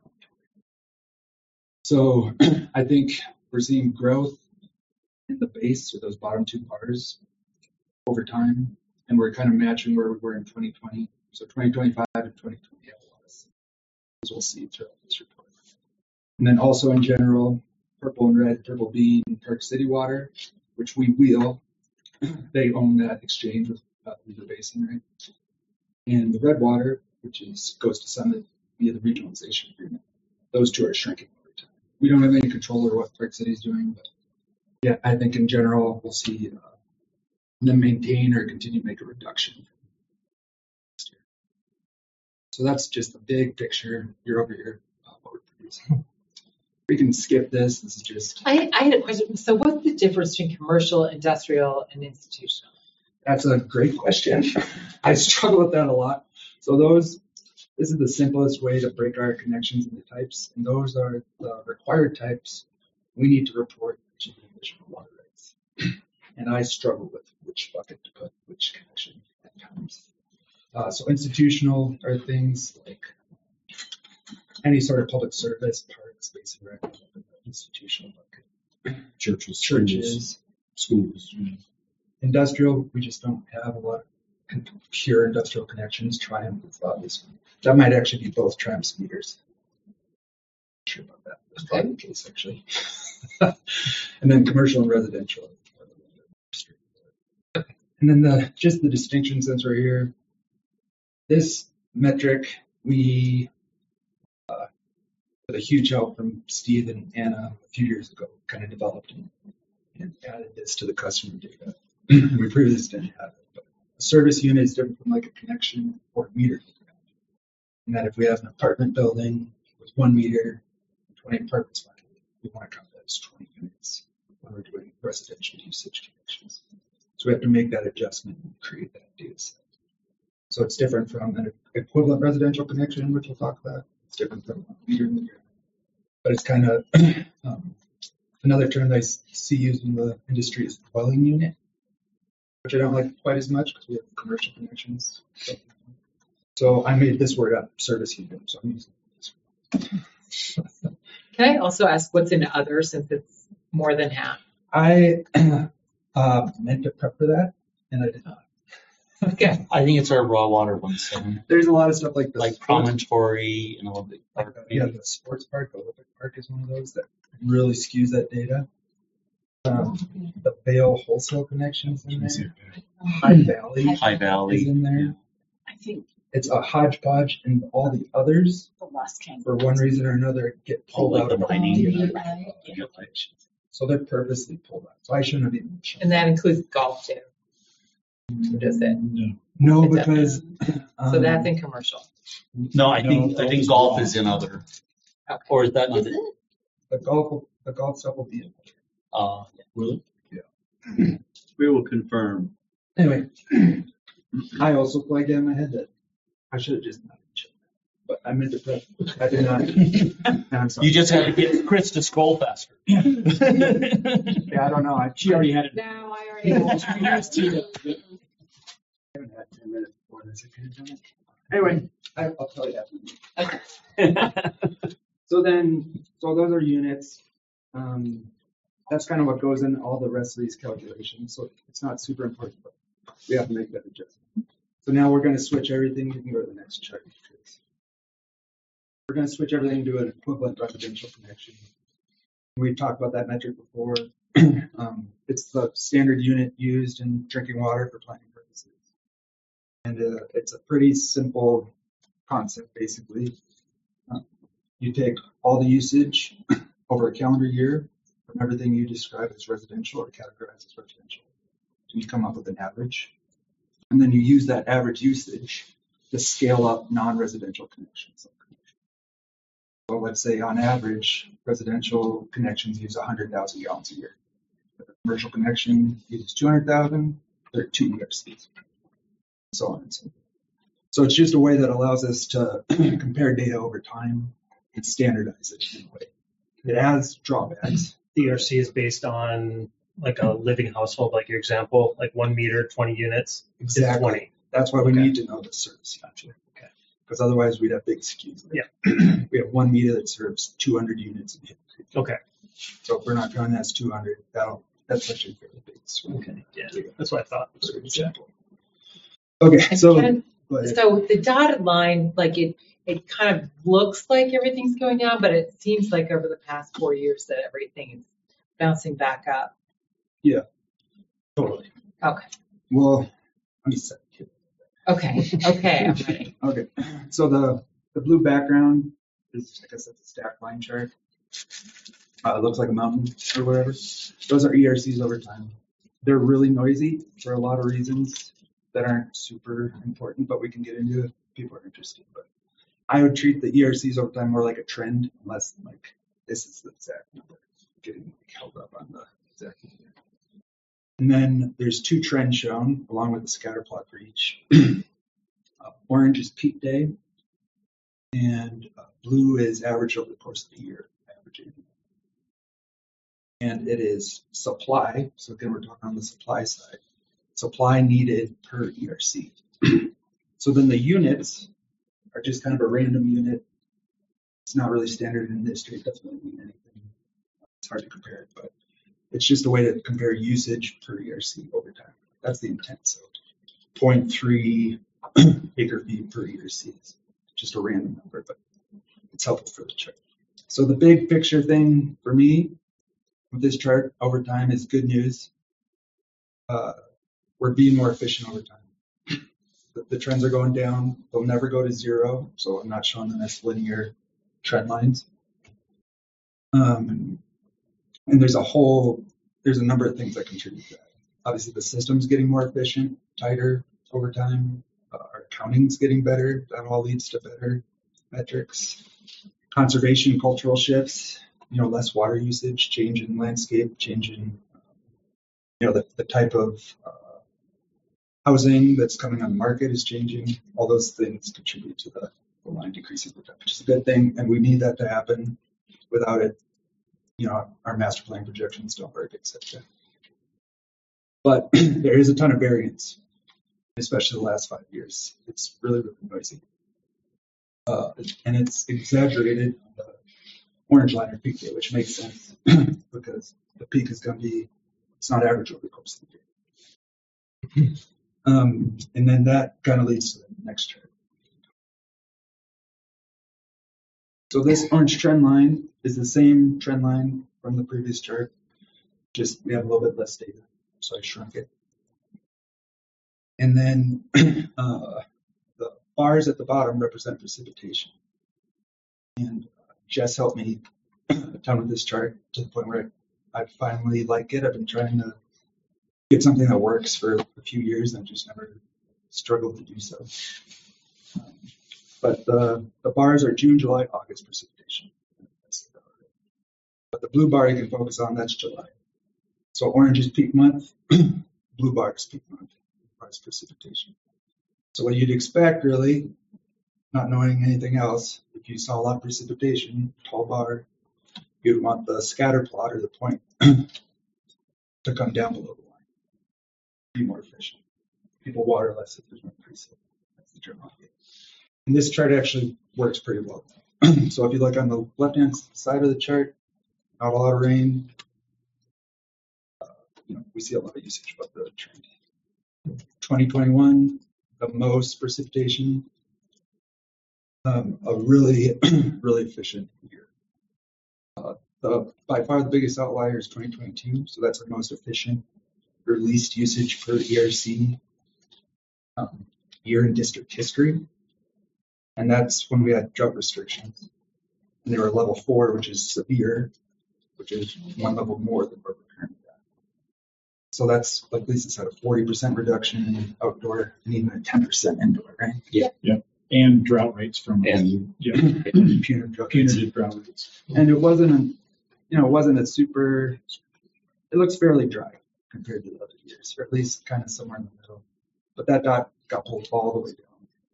S7: So I think we're seeing growth in the base or those bottom two bars over time, and we're kind of matching where we were in twenty twenty. So twenty twenty-five and twenty twenty have a lot of as we'll see throughout this report. And then also in general, purple and red, purple being Park City Water, which we wheel. They own that exchange with uh, Weaver Basin, right? And the red water, which is goes to Summit via the regionalization agreement. Those two are shrinking over time. We don't have any control over what Park City is doing, but yeah, I think in general we'll see uh, them maintain or continue to make a reduction. So that's just the big picture year over year of what we're producing. We can skip this. This is just.
S1: I, I had a question. So what's the difference between commercial, industrial, and institutional?
S7: That's a great question. I struggle with that a lot. So those, this is the simplest way to break our connections into types, and those are the required types we need to report to the Division of Water Rights. And I struggle with which bucket to put which connection at times. Uh, so institutional are things like any sort of public service, parks, basic rec, institutional bucket.
S2: Churches,
S7: Churches,
S2: schools. schools.
S7: Industrial, we just don't have a lot of pure industrial connections. Triumph is obvious. That might actually be both Triumph's meters. Not sure about that. That's probably the case, actually. And then commercial and residential. And then the just the distinction since we're here. This metric, we, uh, with a huge help from Steve and Anna a few years ago, kind of developed and, and added this to the customer data. We previously didn't have it, but a service unit is different from like a connection or a meter. And that if we have an apartment building with one meter, twenty apartments, we want to count that as twenty units when we're doing residential usage connections. So we have to make that adjustment and create that data set. So it's different from an equivalent residential connection, which we'll talk about. It's different from a meter in the ground. But it's kind of um, another term that I see used in the industry is dwelling unit, which I don't like quite as much because we have commercial connections. So, so I made this word up, service unit. So I'm using this word.
S1: Can I also ask what's in other since it's more than half?
S7: I uh, meant to prep for that, and I did not.
S1: Okay.
S8: I think it's our raw water one. So
S7: there's a lot of stuff like the
S8: like promontory and all the park.
S7: Uh, yeah, the sports park, the Olympic Park is one of those that really skews that data. Um, the Vail wholesale connections in there. High Valley,
S8: High Valley
S7: is in there.
S9: I think
S7: It's a hodgepodge, and all the others,
S9: the last came.
S7: for one reason or another, get pulled
S8: like
S7: out
S8: the
S7: of our
S8: mining.
S7: data.
S9: Yeah.
S7: So they're purposely pulled out. So I shouldn't have even shown.
S1: And that includes golf too. Or does it?
S2: No.
S7: No,
S1: It
S7: because um,
S1: So that's in commercial.
S8: No, I think
S2: No,
S8: I think
S2: golf is
S8: golf
S2: raw.
S8: is in other.
S1: Okay.
S8: Or is that
S12: Is it?
S7: the golf, the golf stuff will be in.
S8: uh
S2: Really?
S5: We will confirm.
S7: Anyway, I also plugged in my head that I should have just not mentioned that, but I meant to prep. I did not. I'm sorry.
S8: you just had to get Chris to scroll faster.
S7: Yeah, I don't know. I,
S2: She already had it.
S1: No, I already have.
S7: I haven't had ten minutes before this. I could have done it. Anyway, I, I'll tell you after.
S1: Okay.
S7: So then, so those are units. Um, that's kind of what goes in all the rest of these calculations. So it's not super important, but we have to make that adjustment. So now we're going to switch everything. You can go to the next chart. We're going to switch everything to an equivalent residential connection. We've talked about that metric before. um, it's the standard unit used in drinking water for planning purposes. And uh, it's a pretty simple concept, basically. Uh, you take all the usage over a calendar year from everything you describe as residential or categorize as residential. And you come up with an average. And then you use that average usage to scale up non-residential connections. So let's say on average, residential connections use one hundred thousand gallons a year. If a commercial connection uses two hundred thousand, there are two E R Cs. So on and so forth. So it's just a way that allows us to compare data over time and standardize it in a way. It has drawbacks.
S4: The E R C is based on like a living household, like your example, like one meter, twenty units. It's
S7: Exactly.
S4: twenty.
S7: That's why we
S4: Okay.
S7: need to know the service factor.
S4: Okay.
S7: Because otherwise we'd have big skews. Like,
S4: Yeah.
S7: we have one meter that serves two hundred units in Hidden Creek.
S4: Okay.
S7: So if we're not going that's two hundred, that'll that's actually fairly big. swing.
S4: Okay. Yeah. That's what I thought.
S7: For example. Okay,
S1: And
S7: so
S1: Ken,
S7: go ahead.
S1: so the dotted line, like it, it kind of looks like everything's going down, but it seems like over the past four years that everything is bouncing back up.
S7: Yeah, totally.
S1: Okay,
S7: Well, I'm just saying.
S1: okay, okay, I'm ready.
S7: Okay, so the, the blue background is, I guess that's a stack line chart. Uh, it looks like a mountain or whatever. Those are E R Cs over time. They're really noisy for a lot of reasons that aren't super important, but we can get into if people are interested. But I would treat the E R Cs over time more like a trend, less than like this is the exact number, getting like held up on the exact number. And then there's two trends shown along with the scatter plot for each. uh, orange is peak day, and uh, blue is average over the course of the year, averaging. And it is supply. So again, we're talking on the supply side. Supply needed per E R C. So then the units are just kind of a random unit. It's not really standard in industry. It doesn't really mean anything. It's hard to compare it, but it's just a way to compare usage per E R C over time. That's the intent. So zero point three acre feet per E R C is just a random number, but it's helpful for the chart. So the big picture thing for me with this chart over time is good news. Uh, we're being more efficient over time. The, the trends are going down. They'll never go to zero, so I'm not showing them as linear trend lines. Um, and there's a whole, there's a number of things that contribute to that. Obviously, the system's getting more efficient, tighter over time. Uh, our accounting's getting better. That all leads to better metrics. Conservation, cultural shifts, you know, less water usage, change in landscape, change in, um, you know, the, the type of uh, housing that's coming on the market is changing. All those things contribute to the, the line decreasing over time, which is a good thing, and we need that to happen. Without it, you know, our master plan projections don't work, et cetera. But there is a ton of variance, especially the last five years. It's really, really noisy. Uh, and it's exaggerated on the orange line or peak day, which makes sense because the peak is going to be, it's not average over the course of the year. Um, and then that kind of leads to the next chart. So this orange trend line is the same trend line from the previous chart, just we have a little bit less data, so I shrunk it. And then uh, the bars at the bottom represent precipitation. And Jess helped me a ton with this chart to the point where I finally like it. I've been trying to get something that works for a few years and I've just never struggled to do so. Um, but the, the bars are June, July, August precipitation. But the blue bar you can focus on, that's July. So orange is peak month, blue bar is peak month, bar is precipitation. So what you'd expect really, not knowing anything else, if you saw a lot of precipitation, tall bar, you'd want the scatter plot or the point to come down below the line. Be more efficient. People water less if there's no precip. That's the term I'll get. And this chart actually works pretty well. So if you look on the left-hand side of the chart, not a lot of rain. Uh, you know, we see a lot of usage above the trend. twenty twenty-one, the most precipitation. Um, a really, really efficient year. Uh, the, by far the biggest outlier is twenty twenty-two, so that's our most efficient or least usage per E R C. Um, year in district history. And that's when we had drought restrictions. And they were level four, which is severe, which is one level more than where we're currently at. So that's, like Lisa said, a forty percent reduction in outdoor and even a ten percent indoor, right?
S2: Yeah. Yeah. And drought rates from
S8: And-
S2: yeah,
S7: Punitive drought rates.
S2: punitive drought rates.
S7: And it wasn't, a, you know, it wasn't a super, it looks fairly dry compared to the other years, or at least kind of somewhere in the middle. But that dot got pulled all the way down.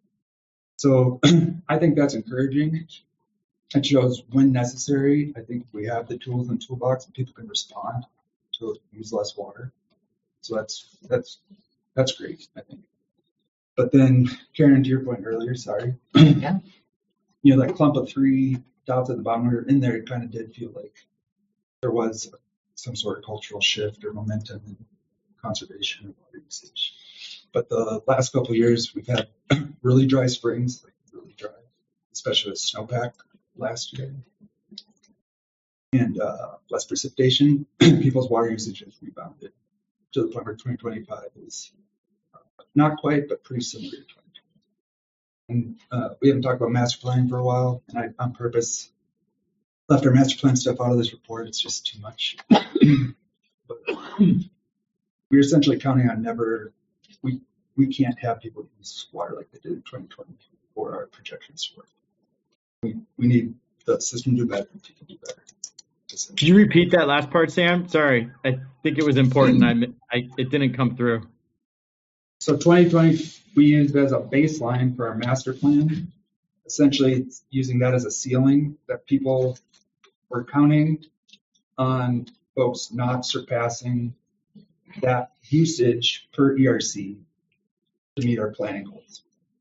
S7: So I think that's encouraging. It shows when necessary. I think we have the tools in the toolbox and people can respond to use less water. So that's that's that's great, I think. But then, Karen, to your point earlier, sorry.
S1: Yeah.
S7: You know, that clump of three dots at the bottom were in there, it kind of did feel like there was some sort of cultural shift or momentum in conservation of water usage. But the last couple of years, we've had really dry springs, like really dry, especially with snowpack last year. And uh, less precipitation, people's water usage has rebounded to the point where twenty twenty-five is uh, not quite, but pretty similar to twenty twenty. And uh, we haven't talked about master plan for a while, and I, on purpose, left our master plan stuff out of this report. It's just too much. But we're essentially counting on never, we we can't have people use water like they did in twenty twenty for our projections work. We we need the system to do better and people do better.
S3: Could you repeat that last part, Sam? Sorry, I think it was important. I, I it didn't come through.
S7: So twenty twenty we used as a baseline for our master plan. Essentially, it's using that as a ceiling that people were counting on folks not surpassing that usage per E R C to meet our planning goals.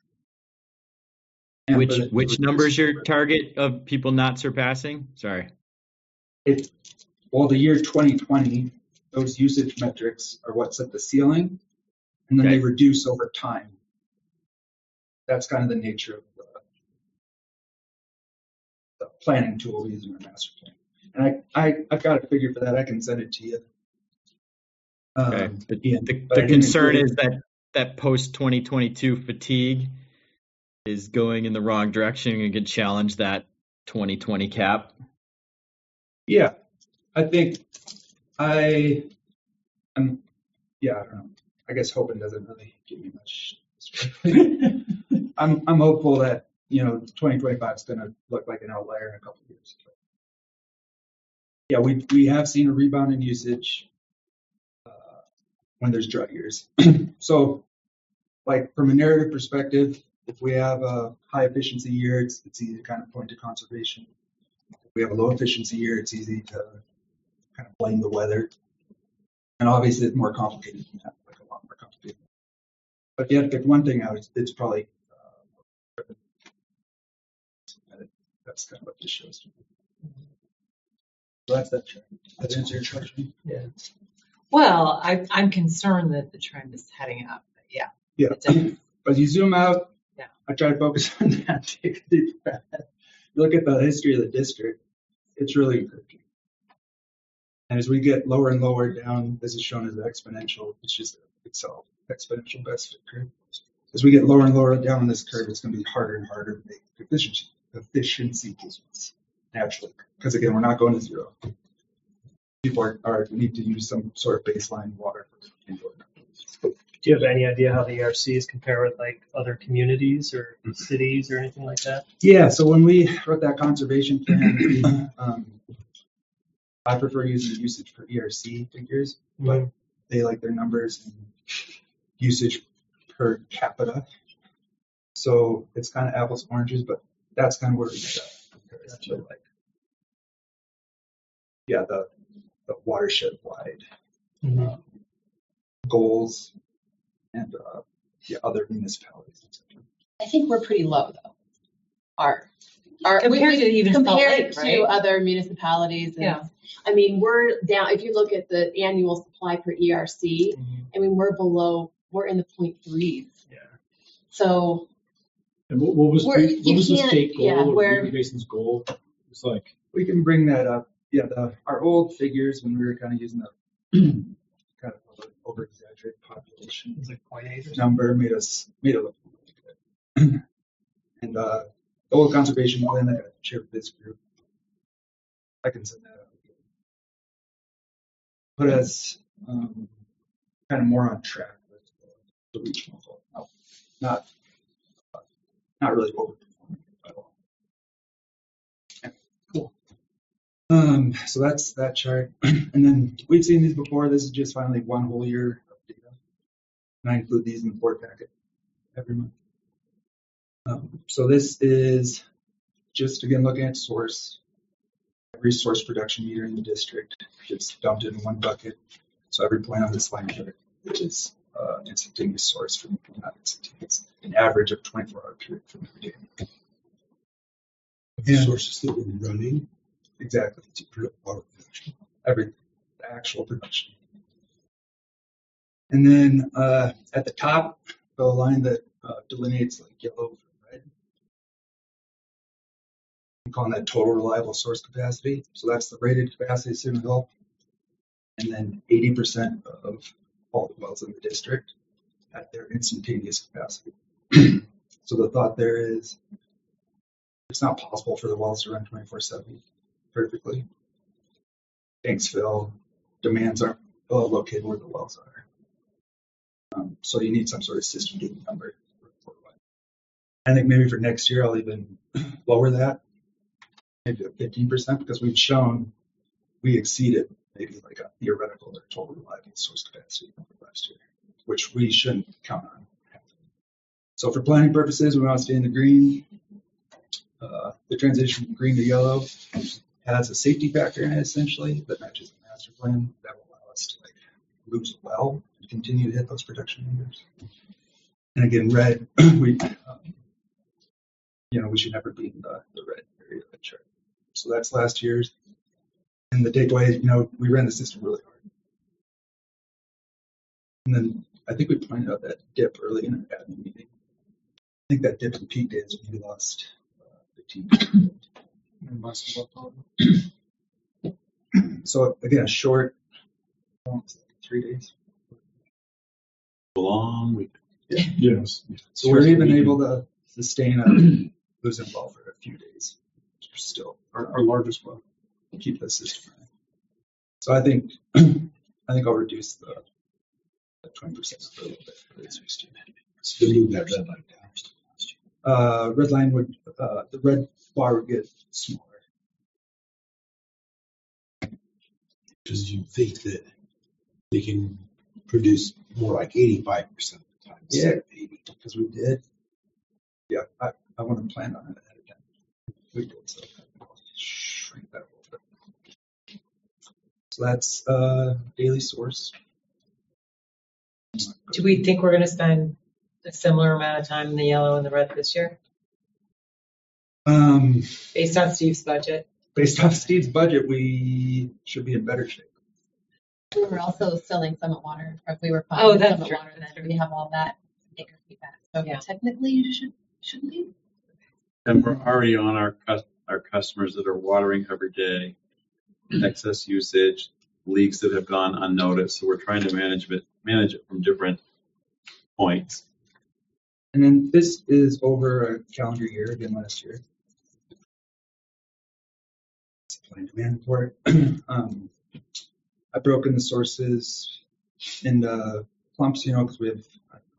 S7: And
S3: Which
S7: for the-
S3: which number is your target of people not surpassing? Sorry.
S7: It, well, the year twenty twenty, those usage metrics are what set the ceiling, and then
S3: Okay.
S7: they reduce over time. That's kind of the nature of the, the planning tool we use in our master plan. And I, I, I've got a figure for that. I can send it to you. Um,
S3: Okay. The,
S7: Ian,
S3: the,
S7: but I
S3: the
S7: didn't
S3: concern
S7: include-
S3: is that that post twenty twenty-two fatigue is going in the wrong direction and could challenge that twenty twenty cap.
S7: Yeah, I think I, I'm, yeah, I don't know. I guess hoping doesn't really give me much. I'm, I'm hopeful that, you know, twenty twenty-five is going to look like an outlier in a couple of years. But yeah, we, we have seen a rebound in usage uh, when there's dry years. So, like, from a narrative perspective, if we have a high efficiency year, it's, it's easy to kind of point to conservation. If we have a low efficiency year, it's easy to kind of blame the weather. And obviously, it's more complicated than that, like a lot more complicated. But if you had to pick one thing out, it's, it's probably uh, that's kind of what this shows to me. So that's that trend. That answer your question?
S4: Yeah.
S1: Well, I, I'm concerned that the trend is heading up. But yeah.
S7: Yeah.
S1: It does.
S7: But you zoom out,
S1: Yeah.
S7: I try to focus on that. Take a deep breath. Look at the history of the district. It's really encouraging. And as we get lower and lower down, this is shown as exponential. It's just itself, exponential best curve. As we get lower and lower down on this curve, it's going to be harder and harder to make efficiency efficiency gains naturally. Because again, we're not going to zero. People are, are need to use some sort of baseline water for indoor.
S4: Do you have any idea how the E R Cs compare with like other communities or cities or anything like that?
S7: Yeah, so when we wrote that conservation plan, we, um, I prefer using usage per E R C figures, but they like their numbers and usage per capita. So it's kind of apples and oranges, but that's kind of where we get that. Gotcha. Like, yeah, the, the watershed wide
S4: Mm-hmm.
S7: um, goals and uh, yeah, other municipalities, et cetera.
S12: I think we're pretty low though. Our, our
S1: Compared
S12: we,
S1: to even Salt
S12: compared
S1: Lake,
S12: to
S1: right?
S12: other municipalities. And,
S1: Yeah.
S12: I mean, we're down. If you look at the annual supply per E R C,
S4: Mm-hmm.
S12: I mean, we're below. We're in the point threes.
S4: Yeah.
S12: So
S2: And what, what was
S12: We're-
S2: what
S12: you
S2: was the
S12: can't-
S2: state goal
S12: yeah,
S2: or
S12: where-
S2: Weaver Basin's goal? It was like
S7: We can bring that up. Yeah, the, our old figures when we were kind of using the kind of over exaggerated population
S4: It's like point eight or something.
S7: number made us made it look And uh, the oil conservation plan that I shared with this group, I can send that out. Put us um, kind of more on track with the regional goal. No, not, not really overperforming at all. Yeah, cool. Um, so that's that chart. And then we've seen these before. This is just finally one whole year of data. And I include these in the board packet every month. Um, so this is just, again, looking at source. Every source production meter in the district gets dumped in one bucket. So every point on this line chart is uh, instantaneous source from not instantaneous, an average of twenty-four hour period from every day.
S6: The sources that we're running.
S7: Exactly.
S6: To produce power production.
S7: Every the actual production. And then uh, at the top, the line that uh, delineates like yellow from red. I'm calling that total reliable source capacity. So that's the rated capacity of Signal Hill. And then eighty percent of all the wells in the district at their instantaneous capacity. So the thought there is it's not possible for the wells to run twenty-four seven perfectly. Tanks fill, demands aren't uh, located where the wells are. Um, so you need some sort of system to number. I think maybe for next year I'll even lower that, maybe to fifteen percent, because we've shown we exceeded maybe like a theoretical or total reliable source capacity last year, which we shouldn't count on. So for planning purposes, we want to stay in the green. Uh, the transition from green to yellow has a safety factor in it essentially that matches the master plan that will allow us to like lose well and continue to hit those production numbers. And again, red, we um, you know we should never be in the, the red area of the chart. So that's last year's. And the takeaway, you know, we ran the system really hard. And then I think we pointed out that dip early in an admin meeting. I think that dip in peak days when we lost uh, fifteen percent. So again, a short, three days.
S5: A long week.
S7: Yeah.
S2: Yes.
S7: So we're even able to sustain a losing well for a few days. Still, our, our largest well. Keep the system running. So I think I think I'll reduce the, the twenty percent for a little bit for this next year.
S6: So move that red line down.
S7: Uh, red line would uh, the red bar would get smaller.
S6: Because you think that they can produce more like eighty-five percent of the time.
S7: Yeah, eighty, because we did. Yeah, I, I want to plan on it ahead of time. We did, so I'll shrink that a little bit. So that's uh, daily source.
S1: Do we think we're going to spend a similar amount of time in the yellow and the red this year,
S7: Um,
S1: based on Steve's budget?
S7: based off Steve's budget, we should be in better shape.
S12: We were also selling Summit Water, or if we were
S1: Oh,
S12: buying
S1: that's
S12: Summit
S1: true.
S12: Water, then we have all that acre feedback. So
S1: Yeah.
S12: technically, you should shouldn't be.
S5: And we're already on our cus- our customers that are watering every day, excess usage, leaks that have gone unnoticed. So we're trying to manage it, manage it from different points.
S7: And then this is over a calendar year, again last year. Supply and demand report. um, I've broken the sources into clumps, you know, because we have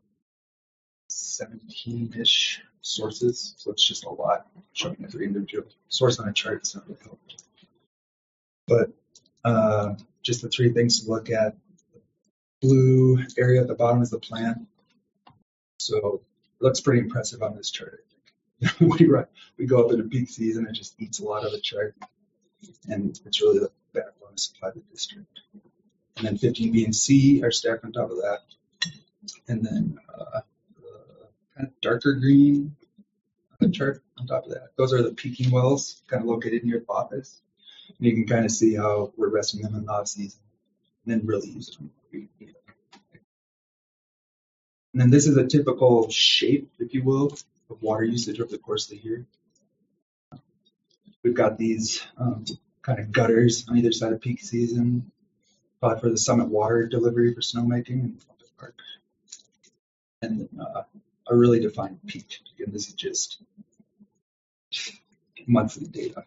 S7: seventeen-ish sources, so it's just a lot. Showing every individual source on a chart is not really helpful. But uh, just the three things to look at. The blue area at the bottom is the plant. So it looks pretty impressive on this chart, I think. we, run, we go up in a peak season, it just eats a lot of the chart. And it's really the backbone to supply the district. And then fifteen B and C are stacked on top of that. And then uh, the kind of darker green uh, chart on top of that. Those are the peaking wells, kind of located near the office. And you can kind of see how we're resting them in the off season and then really use them. And then this is a typical shape, if you will, of water usage over the course of the year. We've got these um, kind of gutters on either side of peak season, thought for the Summit water delivery for snowmaking in Columbus Park. And then uh, a really defined peak. Again, this is just monthly data.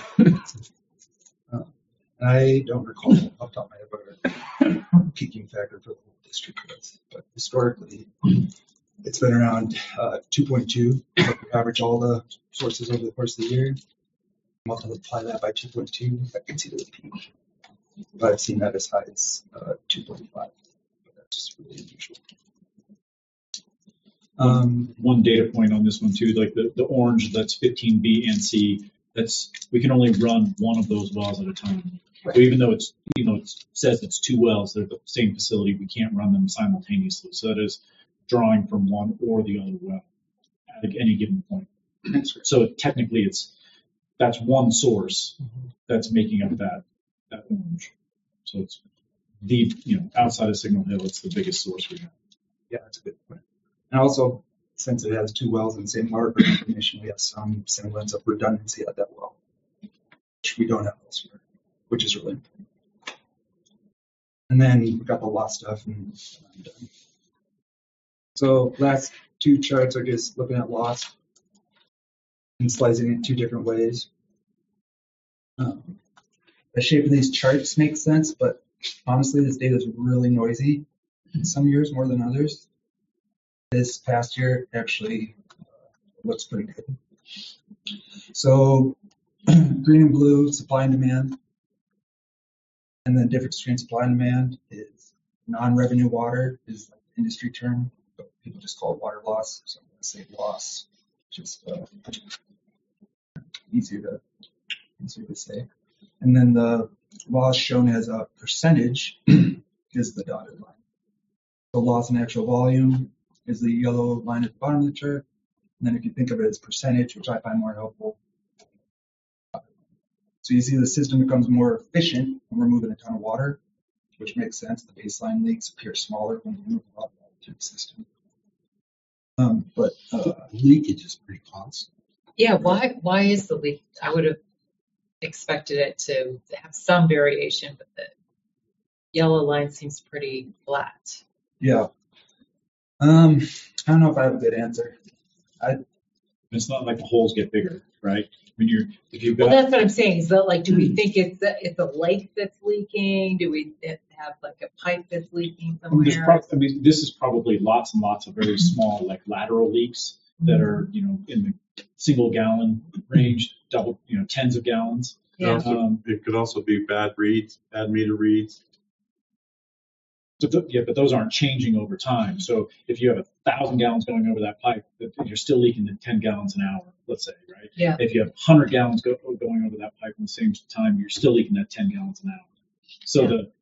S7: uh, I don't recall off the top of my head what our peaking factor for the whole district was, but historically it's been around uh, two point two. If we average all the sources over the course of the year, multiply that by two point two, that gets you to the peak. But I've seen that as high as uh, two point five. But that's just really unusual. Um,
S2: One data point on this one too, like the, the orange, that's fifteen B and C. That's we can only run one of those wells at a time.
S7: Right.
S2: So even though it's you know it says it's two wells, they're the same facility. We can't run them simultaneously. So that is drawing from one or the other well at any given point. So technically, it's that's one source that's making up that that orange. So it's the you know outside of Signal Hill, it's the biggest source we have.
S7: Yeah, that's a good point. And also, since it has two wells in the same water information, we have some semblance of redundancy at that well, which we don't have elsewhere, which is really important. And then we got the lost stuff, and I'm done. So last two charts are just looking at loss and slicing it two different ways. Um, the shape of these charts makes sense, but honestly, this data is really noisy. Some years more than others. This past year actually uh, looks pretty good. So green and blue, supply and demand. And then difference between supply and demand is non-revenue water is like the industry term, but people just call it water loss. So I'm going to say loss, just uh, easier to easier to say. And then the loss shown as a percentage is the dotted line. So loss in actual volume is the yellow line at the bottom of the chart. And then if you think of it as percentage, which I find more helpful. So you see the system becomes more efficient when we're moving a ton of water, which makes sense. The baseline leaks appear smaller when we move a lot of water through the system. Um, but uh,
S6: leakage is pretty constant.
S1: Yeah, why why is the leak? I would have expected it to have some variation, but the yellow line seems pretty flat.
S7: Yeah. Um, I don't know if I have a good answer. I,
S2: It's not like the holes get bigger, right? When you're, if you've got.
S1: Well, that's what I'm saying. Is that like, do we think it's a, it's a lake that's leaking? Do we have like a pipe that's leaking
S2: I mean, there's
S1: somewhere?
S2: prob- I mean, this is probably lots and lots of very small, like lateral leaks that are, you know, in the single gallon range, double, you know, tens of gallons.
S1: Yeah.
S5: Also,
S2: Um,
S5: it could also be bad reads, bad meter reads.
S2: So th- yeah, but those aren't changing over time. So if you have a thousand gallons going over that pipe, that you're still leaking at ten gallons an hour, let's say, right?
S1: Yeah.
S2: If you have one hundred gallons go, going over that pipe in the same time, you're still leaking at ten gallons an hour. So
S1: Yeah.
S2: the,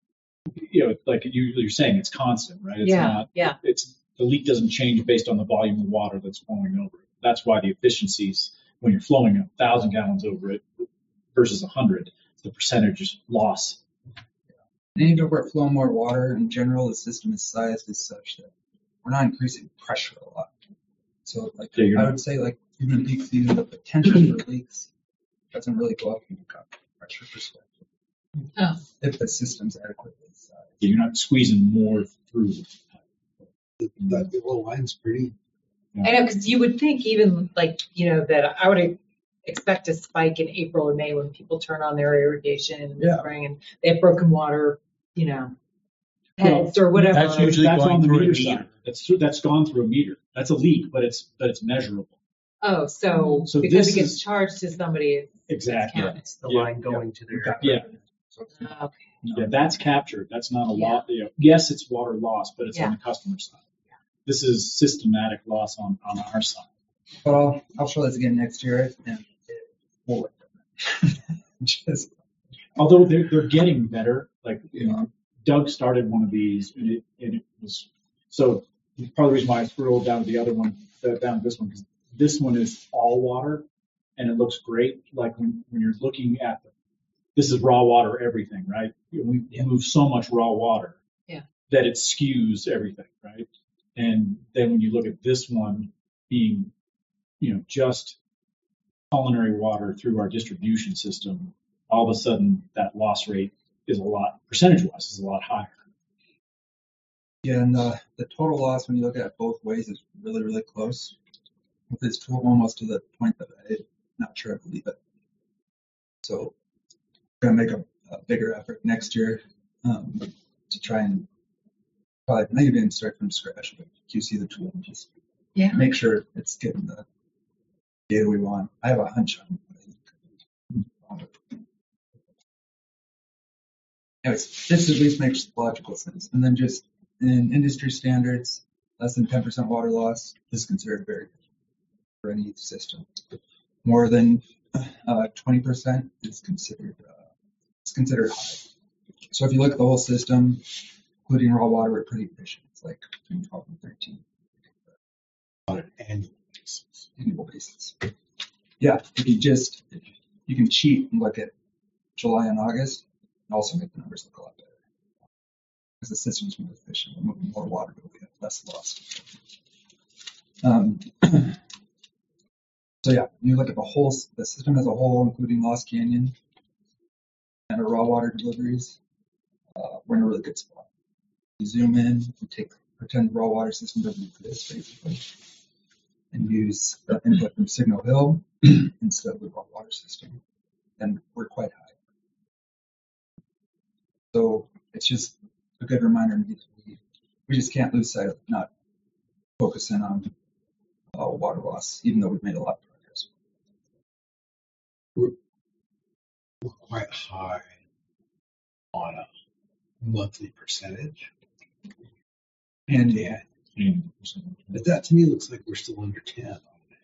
S2: you know, like you, you're saying, it's constant, right? It's
S1: Yeah,
S2: not,
S1: yeah.
S2: It's the leak doesn't change based on the volume of water that's flowing over it. That's why the efficiencies, when you're flowing a thousand gallons over it versus a hundred, the percentage loss.
S7: anytime we're flowing more water in general, the system is sized as such that we're not increasing pressure a lot. So like
S2: Yeah, you're
S7: I
S2: not-
S7: would say like even in peak season, the potential for leaks doesn't really go up from a pressure perspective.
S1: Oh.
S7: If the system's adequately sized.
S2: You're not squeezing more through the pipe.
S6: That yellow line's pretty.
S1: I know, because you would think even like, you know, that I would expect a spike in April or May when people turn on their irrigation in the
S7: Yeah.
S1: spring and they have broken water, you know,
S2: Well,
S1: heads or whatever.
S8: that's usually
S2: That's
S8: going
S2: on the
S8: through a
S2: meter
S8: meter.
S2: side. That's through, that's gone through a meter. That's a leak, but it's but it's measurable.
S1: Oh, so,
S2: So
S1: because
S2: this
S1: it gets
S2: is-
S1: charged to somebody, it's
S2: Exactly.
S1: counted.
S4: It's the
S2: Yeah,
S4: line going to their.
S2: Yeah.
S1: Oh, okay.
S2: Yeah, that's captured. That's not a
S1: Yeah.
S2: lot. You know, yes, it's water loss, but it's on
S1: Yeah.
S2: the customer side. This is systematic loss on, on our side.
S7: But I'll, I'll show this again next year and it will look different. Just,
S2: Although they're, they're getting better. Like, you know, Doug started one of these and it, and it was, so part of the reason why I scrolled down to the other one, uh, down to this one, because this one is all water and it looks great. Like when, when you're looking at the, this is raw water, everything, right? We move so much raw water
S1: Yeah.
S2: that it skews everything, right? And then when you look at this one being, you know, just culinary water through our distribution system, all of a sudden that loss rate is a lot, percentage-wise, is a lot higher.
S7: yeah, and the, the total loss when you look at it both ways is really, really close. With this tool almost to the point that I not sure I believe it. So we're gonna make a, a bigger effort next year um, to try and probably not even start from scratch, but Q C the tool and just
S1: Yeah.
S7: make sure it's getting the data we want. I have a hunch on it. Anyways, this at least makes logical sense. And then just in industry standards, less than ten percent water loss is considered very good for any system. More than uh, twenty percent is considered uh, it's considered high. So if you look at the whole system, including raw water, we're pretty efficient. It's like between twelve and thirteen
S6: On an annual basis.
S7: annual basis. Yeah, if you just if you can cheat and look at July and August, and also make the numbers look a lot better. Because the system's more efficient, we're moving more water, but we have less loss. Um, so yeah, you look at the whole, the system as a whole, including Lost Canyon and our raw water deliveries, uh, we're in a really good spot. You zoom in, you take pretend raw water system doesn't exist basically, and use the input from Signal Hill instead of the raw water system, and we're quite high. So it's just a good reminder. We, we just can't lose sight of not focusing on uh, water loss, even though we've made a lot of progress.
S6: We're, we're quite high on a monthly percentage.
S7: And
S6: Yeah. But that to me looks like we're still under ten.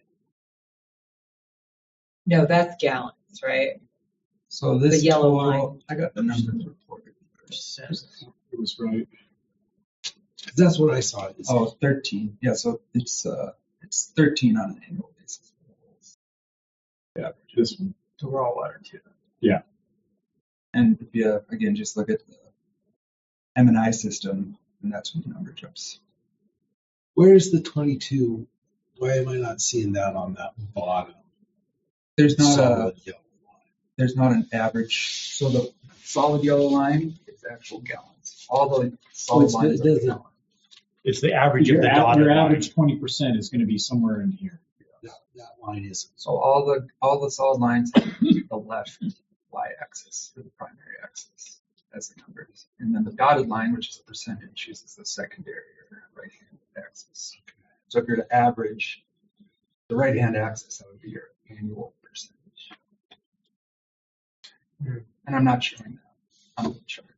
S1: No, that's gallons, right?
S7: so this
S1: The yellow
S7: total-
S1: line.
S7: I got the numbers reported.
S2: It was right.
S6: That's what I saw. It's-
S7: Oh, thirteen. Yeah, so it's uh, it's thirteen on an annual basis.
S2: Yeah, this one.
S7: The raw water too.
S2: Yeah.
S7: And if you again just look at the M and I system, and that's when the number jumps.
S6: Where's the twenty-two? Why am I not seeing that on that bottom?
S7: There's not a
S6: solid yellow line?
S7: there's not an average. So the solid yellow line is actual gallons. All the solid
S6: Which
S7: lines are
S6: doesn't-
S7: gallons.
S4: It's the average
S2: Your,
S4: of the
S2: a-
S4: dotted
S2: your
S4: line.
S2: average twenty percent is going to be somewhere in here.
S6: That, that line is
S7: So all the all the solid lines have the left y-axis or the primary axis as the numbers, and then the dotted line, which is a percentage, is the secondary or right-hand axis. So if you're to average the right-hand axis, that would be your annual percentage. And I'm not showing that on the chart.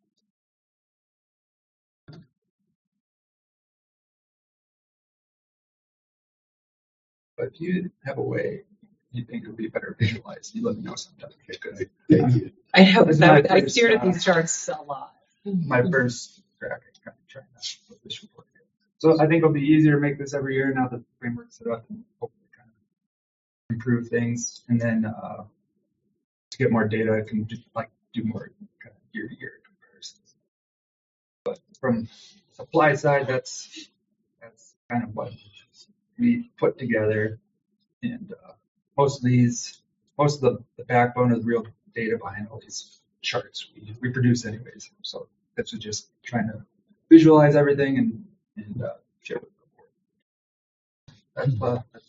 S7: But if you have a way you think it would be better visualized, you let me know sometime. Okay, good.
S6: thank you.
S1: I know,
S7: That's
S1: because I,
S7: my
S1: I
S7: first,
S1: stared at
S7: uh,
S1: these charts a lot.
S7: My first crack at kind of trying to put this report together. So I think it'll be easier to make this every year now that the framework's set up and hopefully kind of improve things. And then uh, to get more data, I can just like do more kind of year to year comparisons. But from supply side, that's that's kind of what we put together. And uh, most of these, most of the, the backbone of the real data behind all these charts we, we produce anyways. So that's just trying to visualize everything and, and uh, share with the board. That's, uh, that's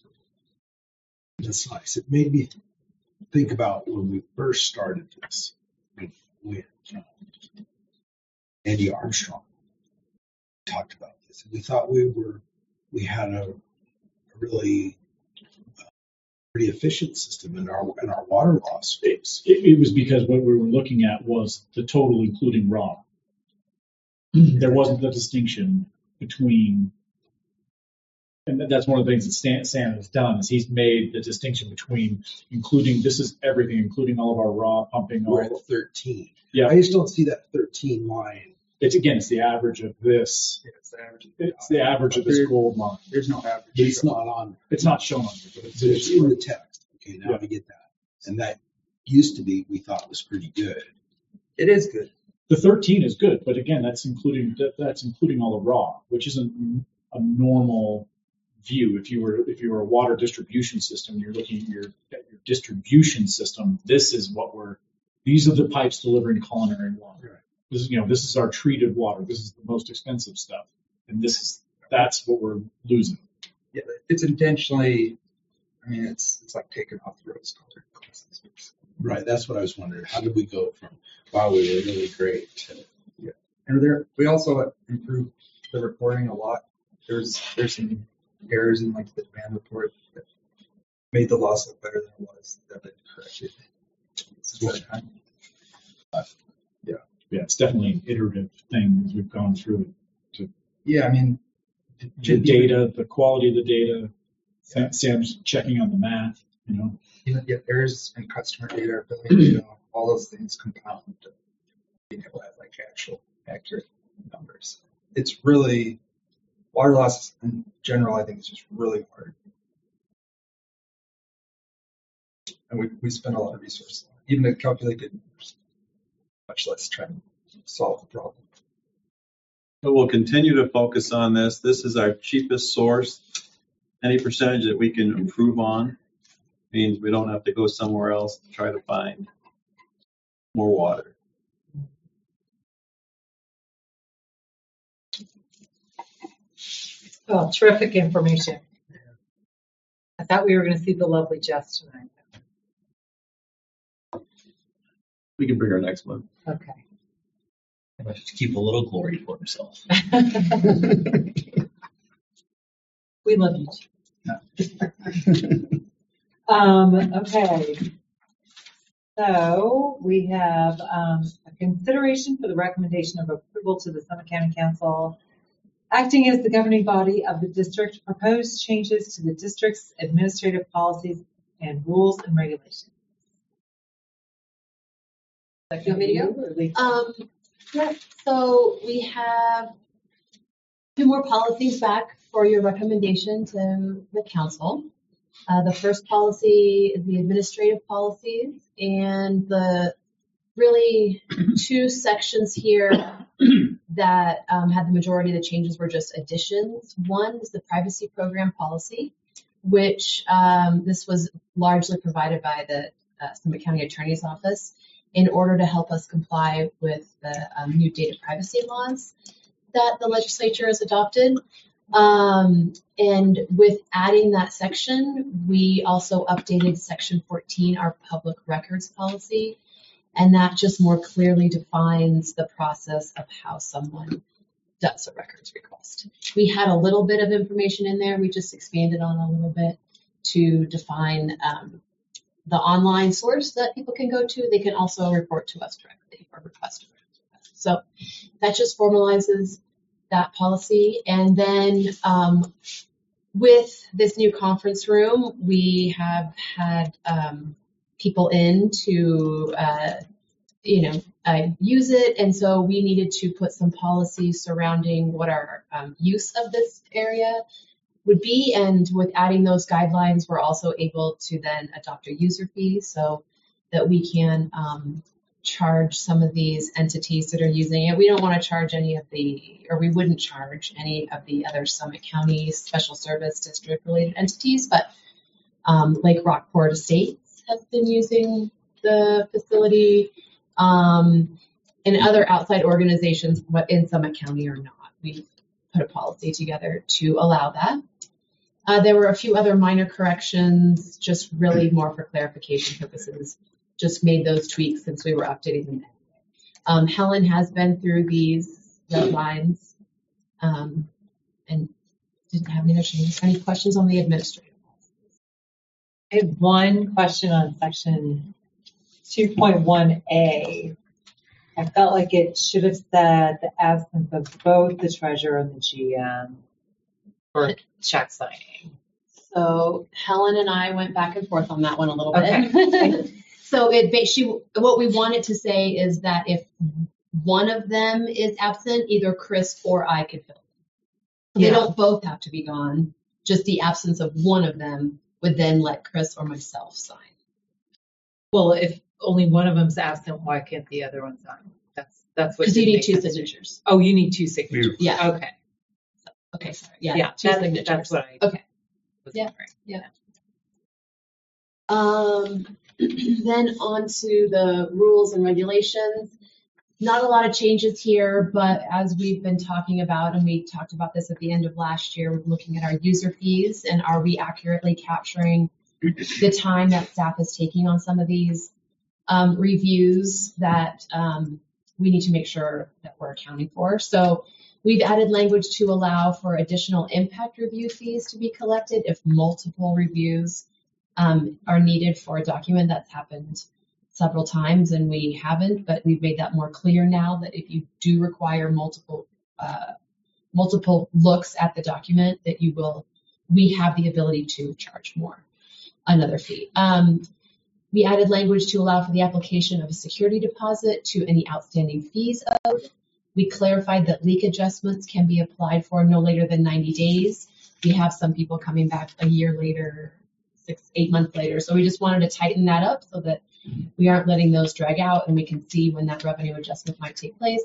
S6: That's nice. It made me think about when we first started this with, with um, Andy Armstrong. Talked about this. And we thought we were, we had a, a really uh, pretty efficient system in our in our water loss space.
S2: It, it was because what we were looking at was the total, including raw. There wasn't the distinction between, and that's one of the things that Stan, Stan has done is he's made the distinction between including, this is everything, including all of our raw pumping.
S6: We're
S2: All,
S6: at thirteen.
S2: yeah,
S6: I just don't see that thirteen line.
S2: it's again, it's the average of this.
S7: it's the average.
S2: It's the average of this gold line.
S7: There's no average.
S6: But it's not on.
S2: It's not shown on here, but it's,
S6: But it's in the text. Okay, now
S2: Yeah.
S6: I get that. And that used to be we thought was pretty good.
S7: It is good.
S2: the thirteen is good, but again, that's including that, that's including all the raw, which isn't a normal view. If you were if you were a water distribution system, you're looking at your at your distribution system. This is what we're. These are the pipes delivering culinary water.
S6: Right.
S2: This is you know this is our treated water. This is the most expensive stuff, and this is that's what we're losing.
S7: Yeah, it's intentionally. I I mean, it's it's like taking off the rose colored glasses.
S6: Right, that's what I was wondering. How did we go from, wow, we were really great to,
S7: Yeah. And there, we also improved the reporting a lot. There's there's some errors in like the demand report that made the loss look better than it was. That been corrected. Since that time.
S2: yeah, it's definitely an iterative thing as we've gone through it.
S7: Yeah, I mean,
S2: The data, the quality of the data, Sam- Sam's checking on the math, you know.
S7: even yeah, errors in customer data, billing data, all those things compound to being able to have like actual accurate numbers. It's really water loss in general. I think it's just really hard, and we we spend a lot of resources on it. Even to calculate it, much less trying to solve the problem.
S5: But we'll continue to focus on this. This is our cheapest source. Any percentage that we can improve on means we don't have to go somewhere else to try to find more water.
S1: Oh, terrific information. I thought we were going to see the lovely Jess tonight.
S5: We can bring our next one.
S1: Okay.
S8: To keep a little glory for himself.
S1: We love you too. um, okay. So we have um, a consideration for the recommendation of approval to the Summit County Council, acting as the governing body of the district, proposed changes to the district's administrative policies and rules and regulations.
S12: You want me to go?
S1: Or Lisa?
S12: Um, yeah, so we have two more policies back for your recommendation to the council. Uh, the first policy is the administrative policies, and the really two sections here that um, had the majority of the changes were just additions. One is the privacy program policy, which um, this was largely provided by the uh, Summit County Attorney's Office in order to help us comply with the um, new data privacy laws that the legislature has adopted. Um, and with adding that section, we also updated section fourteen, our public records policy, and that just more clearly defines the process of how someone does a records request. We had a little bit of information in there, we just expanded on a little bit to define um, the online source that people can go to. They can also report to us directly or request a records request. So that just formalizes that policy. And then um, with this new conference room, we have had um, people in to, uh, you know, uh, use it. And so we needed to put some policies surrounding what our um, use of this area would be. And with adding those guidelines, we're also able to then adopt a user fee so that we can um, charge some of these entities that are using it. We don't want to charge any of the, or we wouldn't charge any of the other Summit County special service district related entities, but um, Lake Rockport Estates has been using the facility, um, and other outside organizations, but in Summit County or not. We put a policy together to allow that. Uh, there were a few other minor corrections, just really more for clarification purposes. Just made those tweaks since we were updating them. Um, Helen has been through these red lines um, and didn't have any other changes. Any questions on the administrative?
S1: I have one question on section two point one A. I felt like it should have said the absence of both the treasurer and the G M for check signing.
S12: So Helen and I went back and forth on that one a little
S1: Okay.
S12: bit. So it she what we wanted to say is that if one of them is absent, either Chris or I could fill. So
S1: Yeah.
S12: They don't both have to be gone. Just the absence of one of them would then let Chris or myself sign.
S1: Well, if only one of them's absent, why can't the other one sign? That's that's what.
S12: Because you
S1: didn't
S12: need
S1: make
S12: two
S1: sense.
S12: signatures.
S1: Oh, you need two signatures.
S12: Yeah.
S1: Okay.
S12: Okay, sorry. Yeah,
S1: Yeah,
S12: two
S1: that-
S12: signatures.
S1: that's what I
S12: Okay.
S1: was
S12: Yeah.
S1: wondering.
S12: Yeah. Um, then on to the rules and regulations. Not a lot of changes here, but as we've been talking about, and we talked about this at the end of last year, we're looking at our user fees and are we accurately capturing the time that staff is taking on some of these um, reviews that um, we need to make sure that we're accounting for. So we've added language to allow for additional impact review fees to be collected if multiple reviews um, are needed for a document. That's happened several times and we haven't, but we've made that more clear now that if you do require multiple uh, multiple looks at the document, that you will, we have the ability to charge more, another fee. Um, we added language to allow for the application of a security deposit to any outstanding fees owed. We clarified that leak adjustments can be applied for no later than ninety days. We have some people coming back a year later, six, eight months later. So we just wanted to tighten that up so that we aren't letting those drag out and we can see when that revenue adjustment might take place.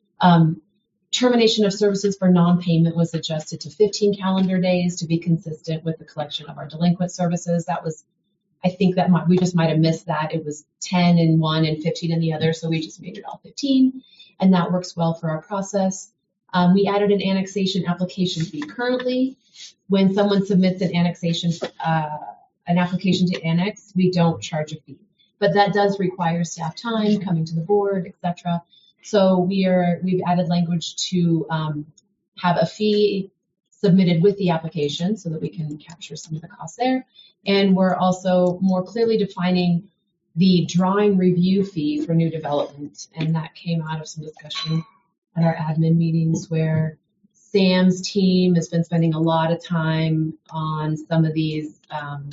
S12: Um, termination of services for non-payment was adjusted to fifteen calendar days to be consistent with the collection of our delinquent services. That was, I think that might, we just might have missed that. It was ten in one and fifteen in the other, so we just made it all fifteen, and that works well for our process. Um, we added an annexation application fee. Currently, when someone submits an annexation, uh, an application to annex, we don't charge a fee, but that does require staff time, coming to the board, et cetera. So we are, we've added language to um, have a fee submitted with the application so that we can capture some of the costs there. And we're also more clearly defining the drawing review fee for new development. And that came out of some discussion at our admin meetings where Sam's team has been spending a lot of time on some of these um,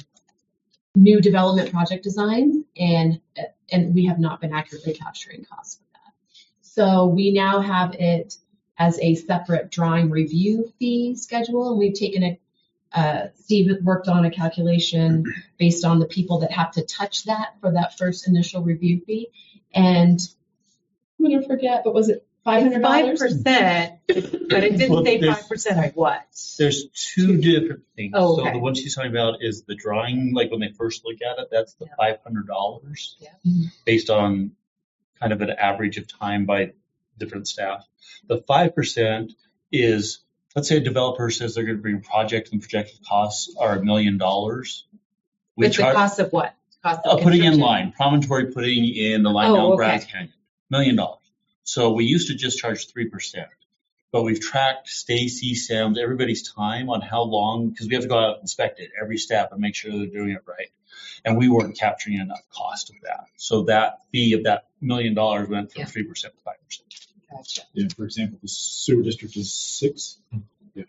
S12: new development project designs, and and we have not been accurately capturing costs for that. So we now have it as a separate drawing review fee schedule, and we've taken it. Uh, Steve worked on a calculation based on the people that have to touch that for that first initial review fee, and I'm gonna forget, but was it five hundred dollars?
S1: Five percent, but it didn't
S8: Well,
S1: say
S8: there's-
S1: five percent of what?
S8: There's two different things.
S1: Oh,
S8: So
S1: okay.
S8: the one she's talking about is the drawing, like when they first look at it, that's the five hundred dollars
S1: Yeah.
S8: based on kind of an average of time by different staff. The five percent is, let's say a developer says they're going to bring project and projected costs are a million dollars. We
S1: With the
S8: charge
S1: cost of what? Cost of
S8: uh, putting in
S1: construction?
S8: line, promontory putting in the line
S1: Oh,
S8: down
S1: okay.
S8: Brazos Canyon, million dollars. So we used to just charge three percent. But we've tracked Stacy, Sam, everybody's time on how long, because we have to go out and inspect it, every step, and make sure they're doing it right. And we weren't capturing enough cost of that. So that fee of that million dollars went from
S1: Yeah.
S8: three percent to five percent.
S1: Gotcha.
S2: Yeah, for example, the sewer district is six. Yeah.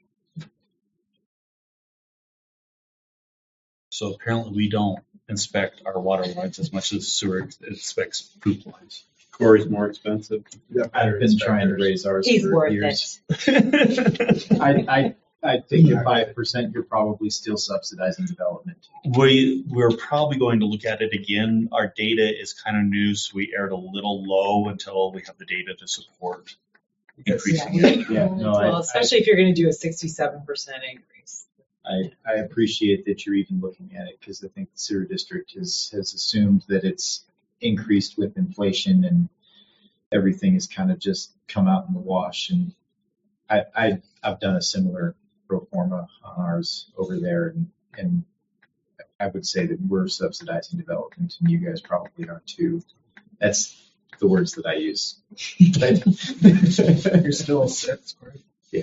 S8: So apparently we don't inspect our water lines as much as sewer inspects poop lines.
S5: Corey's more expensive.
S7: I've been trying to raise ours
S1: He's
S7: for
S1: worth
S7: years.
S1: it.
S7: I, I, I think at five percent, you're probably still subsidizing development.
S8: We, we're probably going to look at it again. Our data is kind of new, so we aired a little low until we have the data to support increasing
S1: Yeah,
S8: it.
S7: Yeah, no, I-
S1: Well, especially if you're going to do a sixty-seven percent increase.
S7: I, I appreciate that you're even looking at it because I think the sewer district has, has assumed that it's increased with inflation and everything has kind of just come out in the wash. And I, I, I've done a similar pro forma on ours over there, and, and I would say that we're subsidizing development, and you guys probably are too. That's the words that I use.
S10: You're still a six, right?
S7: Yeah.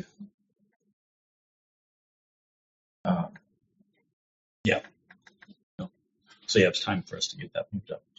S7: Um,
S8: So yeah, it's time for us to get that moved up.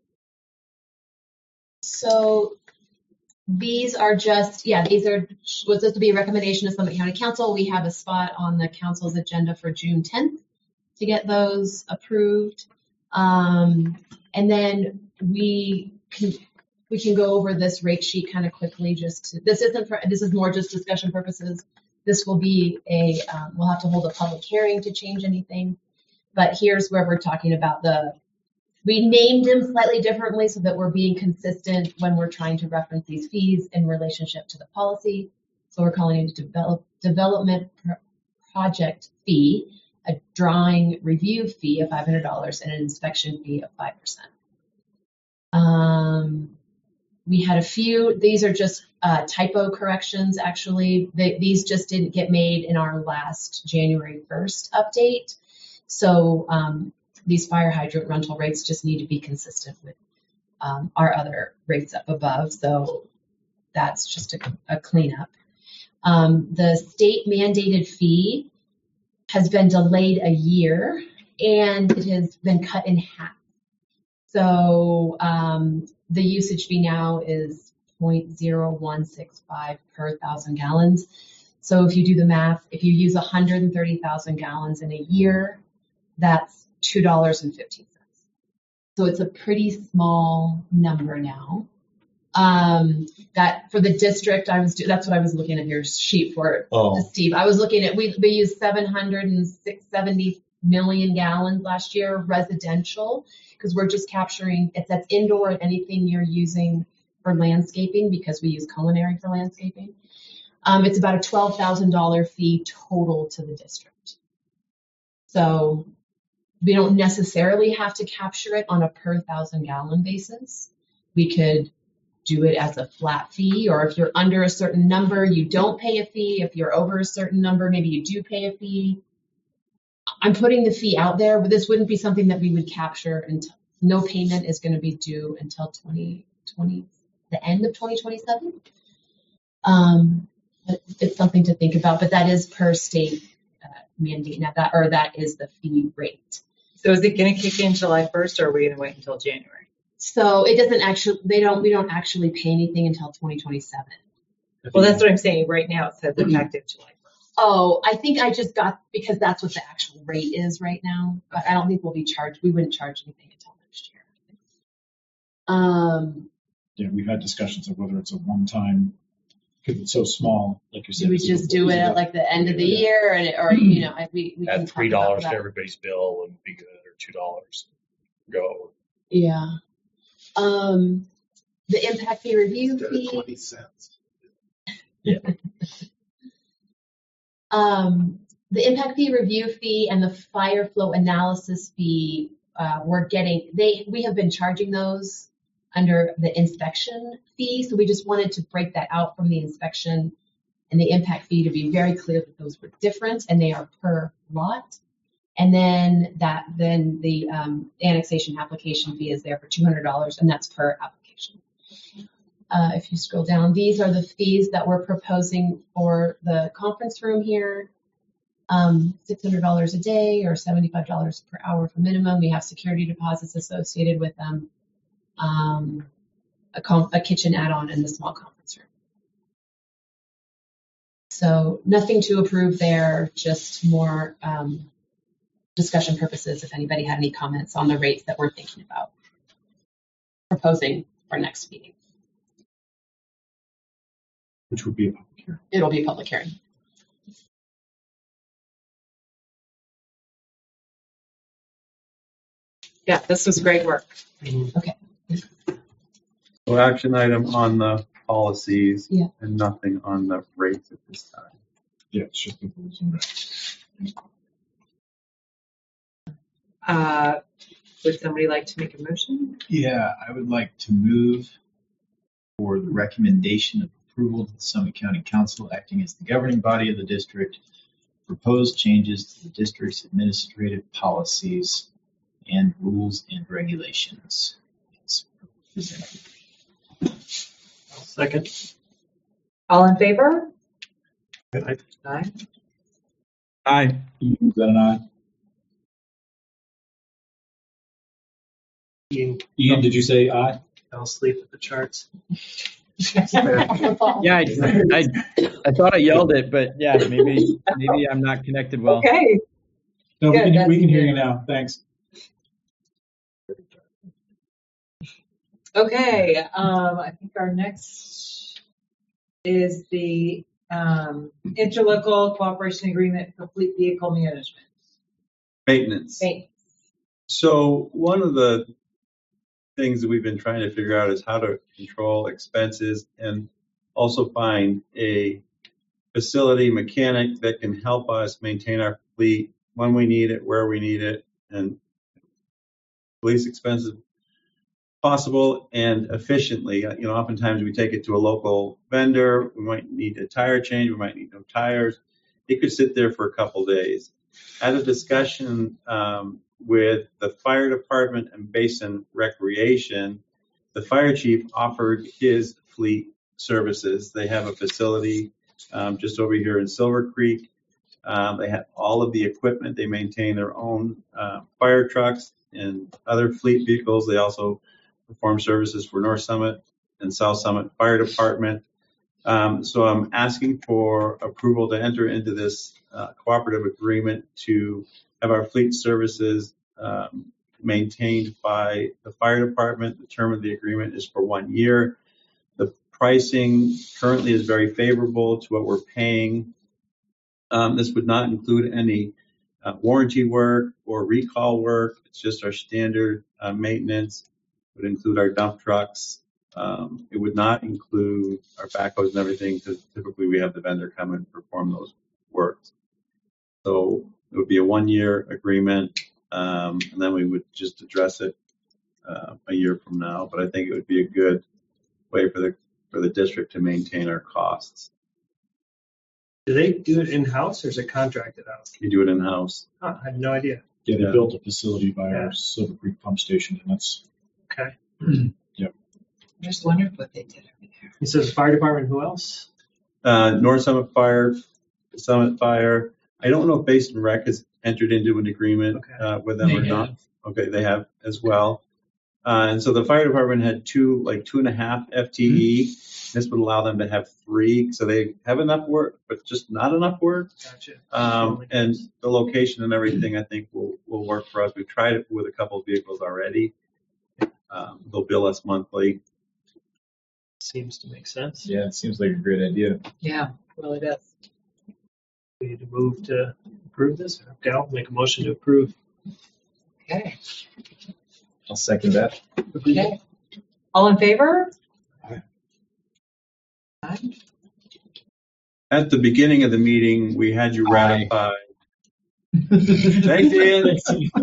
S12: So these are just, yeah, these are, was this to be a recommendation of Summit County Council? We have a spot on the council's agenda for June tenth to get those approved. Um, and then we can, we can go over this rate sheet kind of quickly. Just to, this isn't for, this is more just discussion purposes. This will be a, um, we'll have to hold a public hearing to change anything. But here's where we're talking about the, we named them slightly differently so that we're being consistent when we're trying to reference these fees in relationship to the policy. So we're calling it a develop, development pro- project fee, a drawing review fee of five hundred dollars, and an inspection fee of five percent. Um, we had a few, these are just uh, typo corrections, actually. They, these just didn't get made in our last January first update. So um, these fire hydrant rental rates just need to be consistent with um, our other rates up above. So that's just a, a cleanup. Um, the state mandated fee has been delayed a year and it has been cut in half. So um, the usage fee now is zero point zero one six five per thousand gallons. So if you do the math, if you use one hundred thirty thousand gallons in a year, that's two dollars and fifteen cents. So it's a pretty small number now. Um, that for the district, I was, that's what I was looking at your sheet for,
S6: Oh.
S12: Steve. I was looking at, we, we used seven hundred seventy million gallons last year residential, because we're just capturing, it's that's indoor and anything you're using for landscaping, because we use culinary for landscaping. Um, it's about a twelve thousand dollars fee total to the district. So we don't necessarily have to capture it on a per thousand gallon basis. We could do it as a flat fee, or if you're under a certain number, you don't pay a fee. If you're over a certain number, maybe you do pay a fee. I'm putting the fee out there, but this wouldn't be something that we would capture until no payment is going to be due until twenty twenty, the end of twenty twenty-seven. Um, but it's something to think about, but that is per state uh, mandate. Now that, or that is the fee rate.
S1: So is it going to kick in July first, or are we going to wait until January?
S12: So it doesn't actually, they don't, we don't actually pay anything until twenty twenty-seven.
S1: Well, that's what I'm saying. Right now it says effective July first.
S12: Oh, I think I just got, because that's what the actual rate is right now, but I don't think we'll be charged. We wouldn't charge anything until next year. Um,
S2: Yeah, we've had discussions of whether it's a one-time, because it's so small, like you said.
S12: do we
S2: is it-
S12: just do it
S2: is
S12: at like the end of the year, and it, or, you know, I- we, we can
S13: Add
S12: talk
S13: three
S12: about
S13: dollars
S12: that.
S13: to everybody's bill would be good, or two dollars. Go.
S12: Yeah. Um, the impact fee review
S6: Instead of
S12: fee.
S6: twenty cents.
S12: Um, the impact fee review fee and the fire flow analysis fee, uh, we're getting, they, we have been charging those under the inspection fee. So we just wanted to break that out from the inspection and the impact fee to be very clear that those were different and they are per lot. And then that, then the um, annexation application fee is there for two hundred dollars, and that's per application. Uh, if you scroll down, these are the fees that we're proposing for the conference room here. Um, six hundred dollars a day or seventy-five dollars per hour for minimum. We have security deposits associated with them. Um, a, com- a kitchen add-on in the small conference room. So nothing to approve there, just more um, discussion purposes if anybody had any comments on the rates that we're thinking about proposing for next meeting.
S2: Which would be a public hearing.
S12: It'll be a public hearing.
S1: Yeah, this was great work.
S12: Okay.
S5: So action item on the policies
S12: Yeah.
S5: and nothing on the rates at this time.
S2: Yeah, it's just the rules and regs.
S1: Uh, would somebody like to make a motion?
S7: Yeah, I would like to move for the recommendation of approval to the Summit County Council acting as the governing body of the district, proposed changes to the district's administrative policies and rules and regulations. It's presented.
S4: Second.
S1: All in favor?
S4: Aye.
S1: Aye.
S3: Aye.
S2: Is that an aye?
S4: Ian
S2: Ian, did you say aye?
S4: fell asleep at the charts.
S3: Yeah, I, I, I thought I yelled it, but yeah, maybe maybe I'm not connected well.
S1: Okay.
S2: No, we
S1: Good,
S2: can,
S1: that's
S2: we can hear
S1: good.
S2: you now. Thanks.
S1: Okay, um, I think our next is the, um, interlocal cooperation agreement for fleet vehicle management.
S5: Maintenance.
S1: Thanks.
S5: So one of the things that we've been trying to figure out is how to control expenses and also find a facility mechanic that can help us maintain our fleet when we need it, where we need it, and least expensive possible and efficiently. You know, oftentimes we take it to a local vendor. We might need a tire change. We might need no tires. It could sit there for a couple days. At a discussion um, with the fire department and Basin Recreation, the fire chief offered his fleet services. They have a facility um, just over here in Silver Creek. Um, they have all of the equipment. They maintain their own uh, fire trucks and other fleet vehicles. They also perform services for North Summit and South Summit Fire Department. Um, so I'm asking for approval to enter into this uh, cooperative agreement to have our fleet services um, maintained by the fire department. The term of the agreement is for one year. The pricing currently is very favorable to what we're paying. Um, this would not include any uh, warranty work or recall work. It's just our standard uh, maintenance. It would include our dump trucks. Um, it would not include our backhoes and everything, because typically we have the vendor come and perform those works. So it would be a one-year agreement, um, and then we would just address it uh, a year from now. But I think it would be a good way for the for the district to maintain our costs.
S4: Do they do it in-house or is it contracted out?
S5: You do it in-house.
S4: Huh, I had no idea.
S2: Yeah, they
S5: Yeah.
S2: built a facility by
S4: Yeah.
S2: our Silver Creek pump station, and that's,
S4: Okay.
S2: yep.
S1: I just wondered what they did over there.
S4: He says fire department, who else?
S5: Uh, North Summit Fire, Summit Fire. I don't know if Basin Rec has entered into an agreement
S4: Okay.
S5: uh, with them
S1: They
S5: or not.
S1: have.
S5: Okay, they have as well. Uh, and so the fire department had two, like two and a half F T E. This would allow them to have three. So they have enough work, but just not enough work.
S4: Gotcha.
S5: Um, and the location and everything, I think, will, will work for us. We've tried it with a couple of vehicles already. Um, they'll bill us monthly.
S4: Seems to make sense.
S3: Yeah, it seems like a great idea.
S1: Yeah, really does.
S4: We need to move to approve this. Okay, I'll make a motion to approve.
S1: Okay.
S3: I'll second that.
S1: Okay. All in favor?
S6: Aye.
S1: Aye.
S5: At the beginning of the meeting, we had you ratify. Thanks, Ian.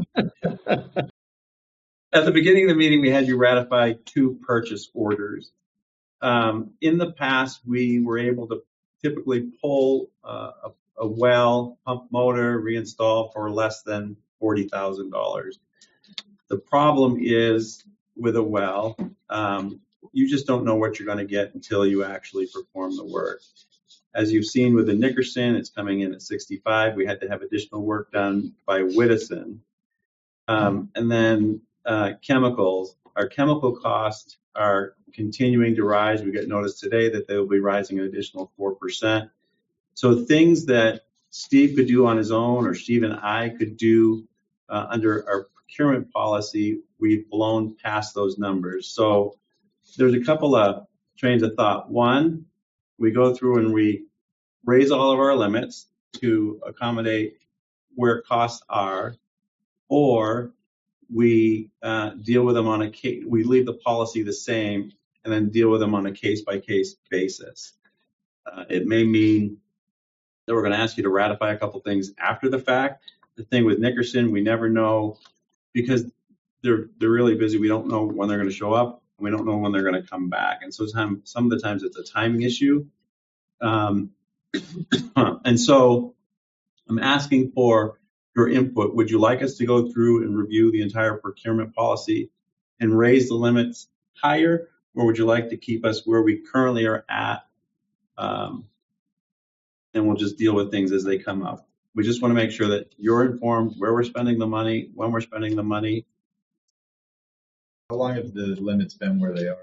S5: At the beginning of the meeting, we had you ratify two purchase orders. Um, in the past, we were able to typically pull uh, a, a well, pump motor, reinstall for less than forty thousand dollars. The problem is with a well, um, you just don't know what you're going to get until you actually perform the work. As you've seen with the Nickerson, it's coming in at sixty-five. We had to have additional work done by Whittison. Um, and then uh, chemicals. Our chemical costs are continuing to rise. We got notice today that they will be rising an additional four percent. So things that Steve could do on his own, or Steve and I could do uh, under our procurement policy, we've blown past those numbers. So there's a couple of trains of thought. One, we go through and we raise all of our limits to accommodate where costs are, or we uh, deal with them on a case, we leave the policy the same and then deal with them on a case-by-case basis. Uh, it may mean that we're going to ask you to ratify a couple things after the fact. The thing with Nickerson, we never know, because they're they're really busy. We don't know when they're going to show up, and we don't know when they're going to come back. And so some some of the times it's a timing issue. Um, and so I'm asking for your input. Would you like us to go through and review the entire procurement policy and raise the limits higher, or would you like to keep us where we currently are at, um, and we'll just deal with things as they come up? We just want to make sure that you're informed where we're spending the money, when we're spending the money.
S3: How long have the limits been where they are?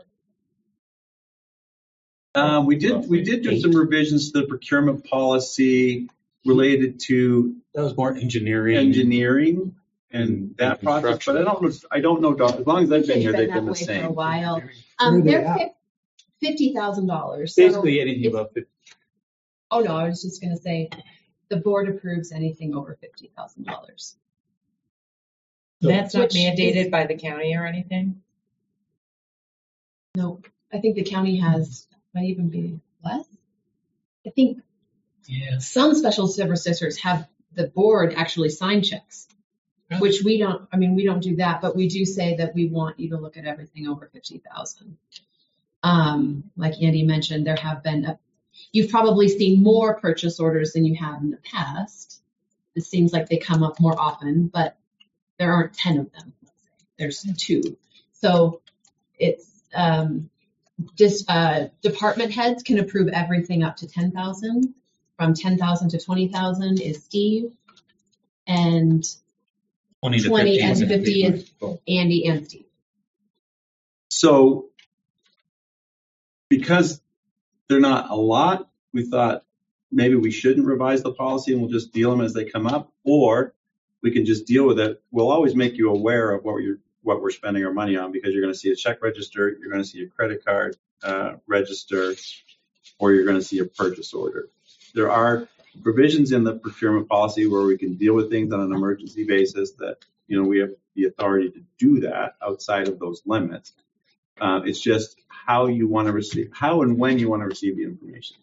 S5: Uh, we did we did do some revisions to the procurement policy related to
S8: That was more engineering.
S5: engineering and
S8: And
S5: that process,
S8: construction.
S5: but I don't know, I don't know, Doc, as long as I've been here,
S12: They've
S5: they've
S12: been
S5: been
S12: that
S5: the
S12: way for a
S5: same.
S12: while.
S6: Where
S12: Um,
S6: are they
S12: they're
S6: at?
S12: fif- fifty thousand dollars.
S8: Basically anything above fifty.
S12: Oh, no, I was just gonna say, the board approves anything over fifty thousand dollars.
S1: That's not
S12: Which
S1: mandated
S12: is-
S1: by the county or anything?
S12: No, I think the county has, might even be less. I think
S1: Yes.
S12: some special service districts have the board actually sign checks, which we don't, I mean, we don't do that, but we do say that we want you to look at everything over fifty thousand. Um, like Andy mentioned, there have been, a, you've probably seen more purchase orders than you have in the past. It seems like they come up more often, but there aren't ten of them. Let's say. There's two. So it's um, just uh, department heads can approve everything up to ten thousand. From ten thousand to twenty thousand is Steve, and
S8: twenty to
S12: twenty
S8: fifty.
S12: and fifty is Andy and Steve.
S5: So because they're not a lot, we thought maybe we shouldn't revise the policy and we'll just deal them as they come up, or we can just deal with it. We'll always make you aware of what you're what we're spending our money on, because you're going to see a check register, you're going to see a credit card uh, register, or you're going to see a purchase order. There are provisions in the procurement policy where we can deal with things on an emergency basis that, you know, we have the authority to do that outside of those limits. Uh, it's just how you want to receive, how and when you want to receive the information.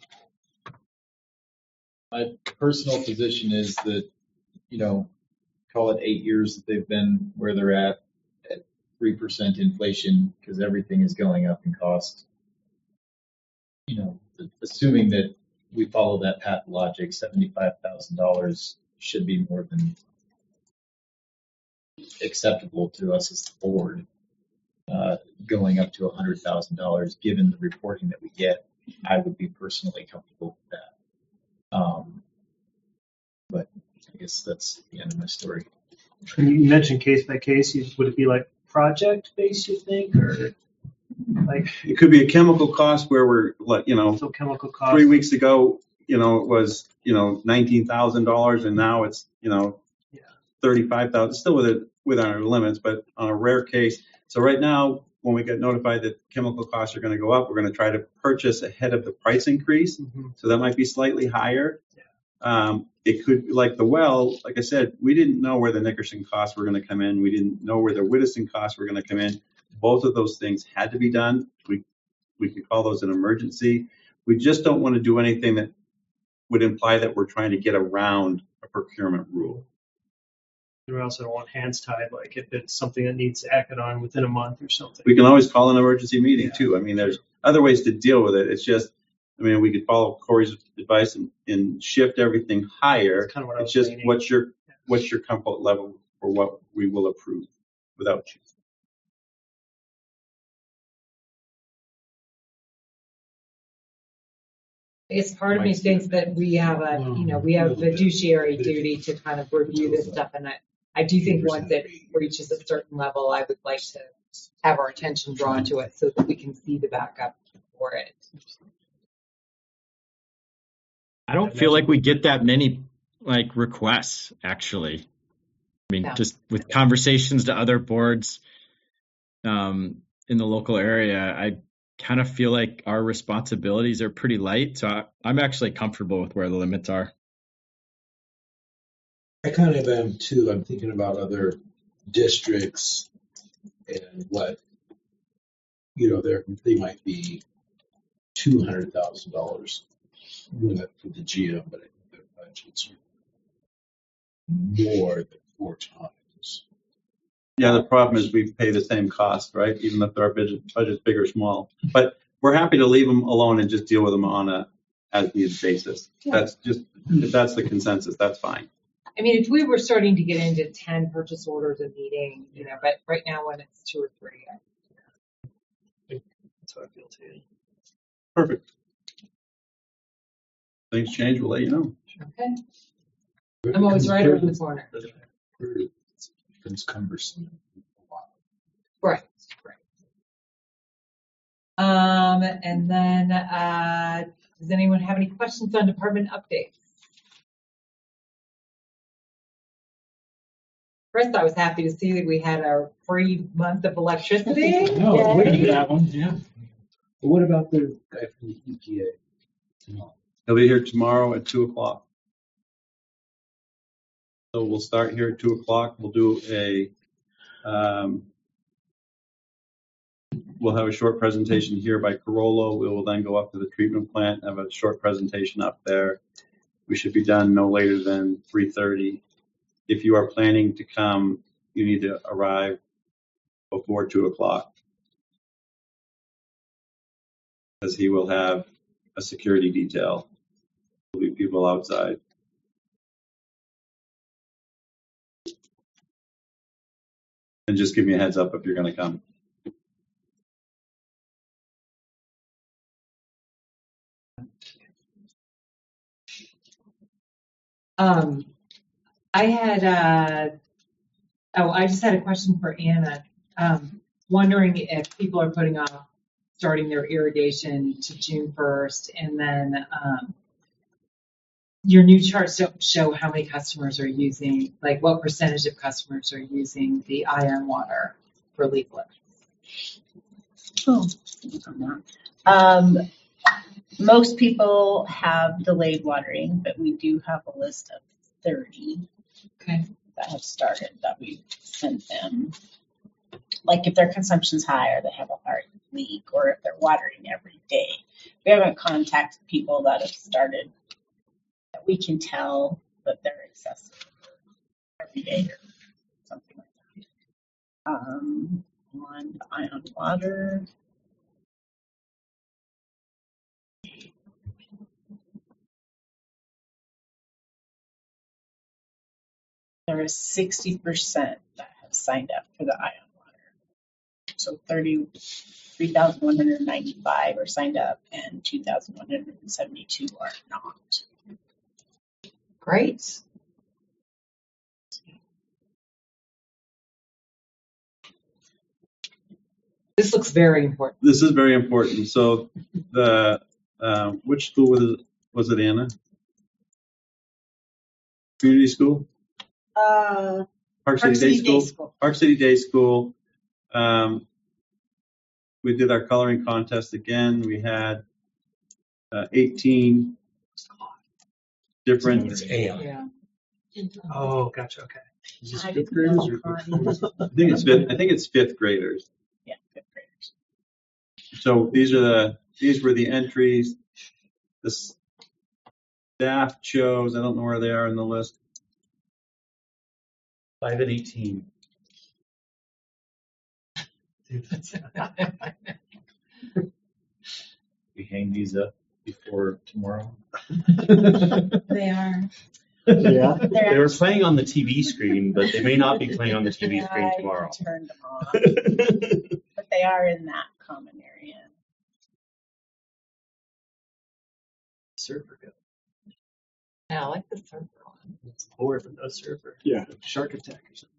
S11: My personal position is that, you know, call it eight years that they've been where they're at, at three percent inflation, because everything is going up in cost. You know, assuming that we follow that path of logic, seventy-five thousand dollars should be more than acceptable to us as the board. Uh, going up to one hundred thousand dollars, given the reporting that we get, I would be personally comfortable with that. Um, but I guess that's the end of my story.
S4: You mentioned case by case. Would it be like project based, you think, or like?
S5: It could be a chemical cost where we're, like, you know,
S4: So chemical cost.
S5: three weeks ago, you know, it was, you know, nineteen thousand dollars, and now it's, you know,
S4: Yeah.
S5: thirty-five thousand, still with it, within our limits, but on a rare case. So right now, when we get notified that chemical costs are going to go up, we're going to try to purchase ahead of the price increase.
S4: Mm-hmm.
S5: So that might be slightly higher.
S4: Yeah.
S5: Um, it could, like the well, like I said, we didn't know where the Nickerson costs were going to come in. We didn't know where the Whittiston costs were going to come in. Both of those things had to be done. We we could call those an emergency. We just don't want to do anything that would imply that we're trying to get around a procurement rule.
S4: We also don't want hands tied, like if it's something that needs acted on within a month or something.
S5: We can always call an emergency meeting
S4: Yeah.
S5: too. I mean, there's other ways to deal with it. It's just, I mean, we could follow Corey's advice and, and shift everything higher.
S4: That's kind of what I
S5: It's
S4: was
S5: just
S4: leaning.
S5: what's your what's your comfort level for what we will approve without you.
S1: I guess part of me thinks that we have a, you know, we have a fiduciary duty to kind of review this stuff. And I, I do think once it reaches a certain level, I would like to have our attention drawn to it so that we can see the backup for it.
S3: I don't feel like we get that many like requests, actually. I mean,
S1: Yeah.
S3: just with conversations to other boards um, in the local area, I kind of feel like our responsibilities are pretty light. So I, I'm actually comfortable with where the limits are.
S6: I kind of am too. I'm thinking about other districts and what, you know, there they might be two hundred thousand dollars limit for the G M, but I think their budgets are more than four times.
S5: Yeah, the problem is we pay the same cost, right? Even if our budget budget's big or small. But we're happy to leave them alone and just deal with them on a as needed basis.
S1: Yeah.
S5: That's just, if that's the consensus, that's fine.
S1: I mean, if we were starting to get into ten purchase orders a meeting, you know, but right now when it's two or three, I-
S4: That's how I feel too.
S5: Perfect. Things change, we'll let you know.
S1: okay. I'm always right around the corner.
S6: It's cumbersome.
S1: Right, right. Um, and then, uh, does anyone have any questions on department updates? First, I was happy to see that we had a free month of electricity.
S2: No,
S1: Yay.
S2: waiting for that one, yeah.
S6: But what about the guy from the E P A?
S5: He'll be here tomorrow at two o'clock. So we'll start here at two o'clock. We'll do a, um, we'll have a short presentation here by Corolla. We will then go up to the treatment plant, have a short presentation up there. We should be done no later than three thirty. If you are planning to come, you need to arrive before two o'clock. Because he will have a security detail. There'll be people outside. And just give me a heads up if you're going to come.
S1: Um, I had, uh, oh, I just had a question for Anna. Um, wondering if people are putting off starting their irrigation to June first, and then um, your new charts don't show how many customers are using, like what percentage of customers are using the ion water for leaflet.
S9: Oh, um, most people have delayed watering, but we do have a list of thirty
S1: Okay.
S9: that have started that we sent them. Like if their consumption's high or they have a heart leak or if they're watering every day. We haven't contacted people that have started that we can tell that they're excessive every day or something like that. Um, on ion water. There is sixty percent that have signed up for the ion water. So thirty-three thousand one hundred ninety-five are signed up and two thousand one hundred seventy-two are not.
S1: Great. This looks very important.
S5: This is very important. So the, uh, which school was it, was it, Anna? Community school?
S9: Uh,
S5: Park City, Day, School? School. Park City Day School. Um, we did our coloring contest again. We had uh, eighteen different.
S4: It's A I.
S1: Yeah.
S4: Oh, gotcha. Okay.
S9: I fifth graders or
S5: I think it's fifth. I think it's fifth graders.
S9: Yeah, fifth graders.
S5: So these are the these were the entries. The staff chose. I don't know where they are in the list.
S8: Five and eighteen. We hang these up before tomorrow.
S9: They are.
S8: Yeah.
S9: They're
S8: They were playing on the T V screen, but they may not be playing on the T V
S9: Yeah,
S8: screen
S9: I
S8: tomorrow.
S9: turned them on. But they are in that common area.
S4: Server go.
S1: Yeah, I like the server one.
S4: It's poor but no server.
S2: Yeah.
S4: Shark attack or something.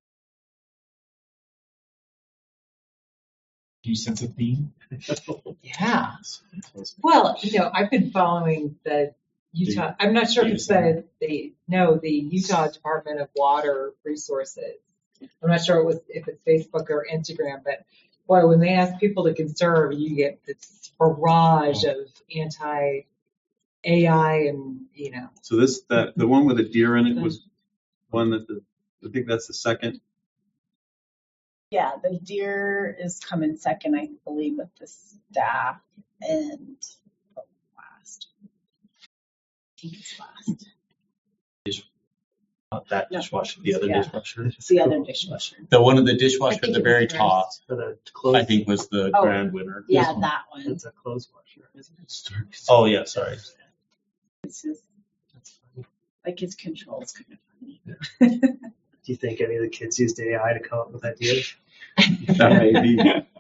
S2: Do you sense a theme?
S1: Yeah. Well, you know, I've been following the Utah, I'm not sure if it's the, the, no, the Utah Department of Water Resources. I'm not sure it was, if it's Facebook or Instagram, but boy, when they ask people to conserve, you get this barrage of anti A I and, you know.
S5: So this that the one with a deer in it was one that the I think that's the second.
S9: Yeah, the deer is coming second, I believe, with the staff and the last. I think it's last.
S8: Not that dishwasher, the other
S9: Yeah.
S8: dishwasher.
S9: It's the other dishwasher.
S8: The one of the dishwasher at
S9: think
S8: the
S9: it
S8: very
S9: was
S8: top,
S4: For the clothes.
S8: I think, was the
S9: Oh.
S8: grand winner.
S9: Yeah, that one.
S4: It's a clothes washer, isn't it?
S8: Oh, yeah, sorry.
S9: It's just,
S4: That's funny.
S9: like his control's kind of funny.
S4: Do you think any of the kids used A I to come up with ideas?
S5: That may be.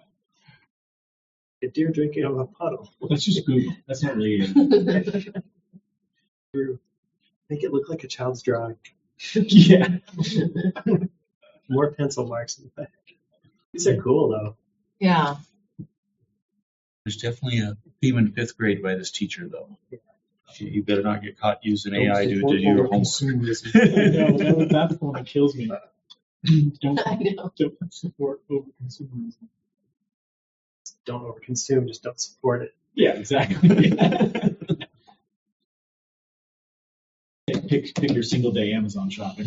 S4: A deer drinking out of a puddle.
S2: That's just Google. That's not really.
S4: True. Make it look like a child's drawing.
S2: Yeah.
S4: More pencil marks in the back. These are cool though.
S1: Yeah.
S8: There's definitely a theme in fifth grade by this teacher, though. You you better not get caught using A I to to do your homework.
S2: Consumerism. I know, that- that's the one that kills me. Don't,
S12: I know.
S2: don't support over consumerism.
S4: Don't overconsume, just don't support it.
S2: Yeah, exactly. Yeah, pick, pick your single day Amazon shopping.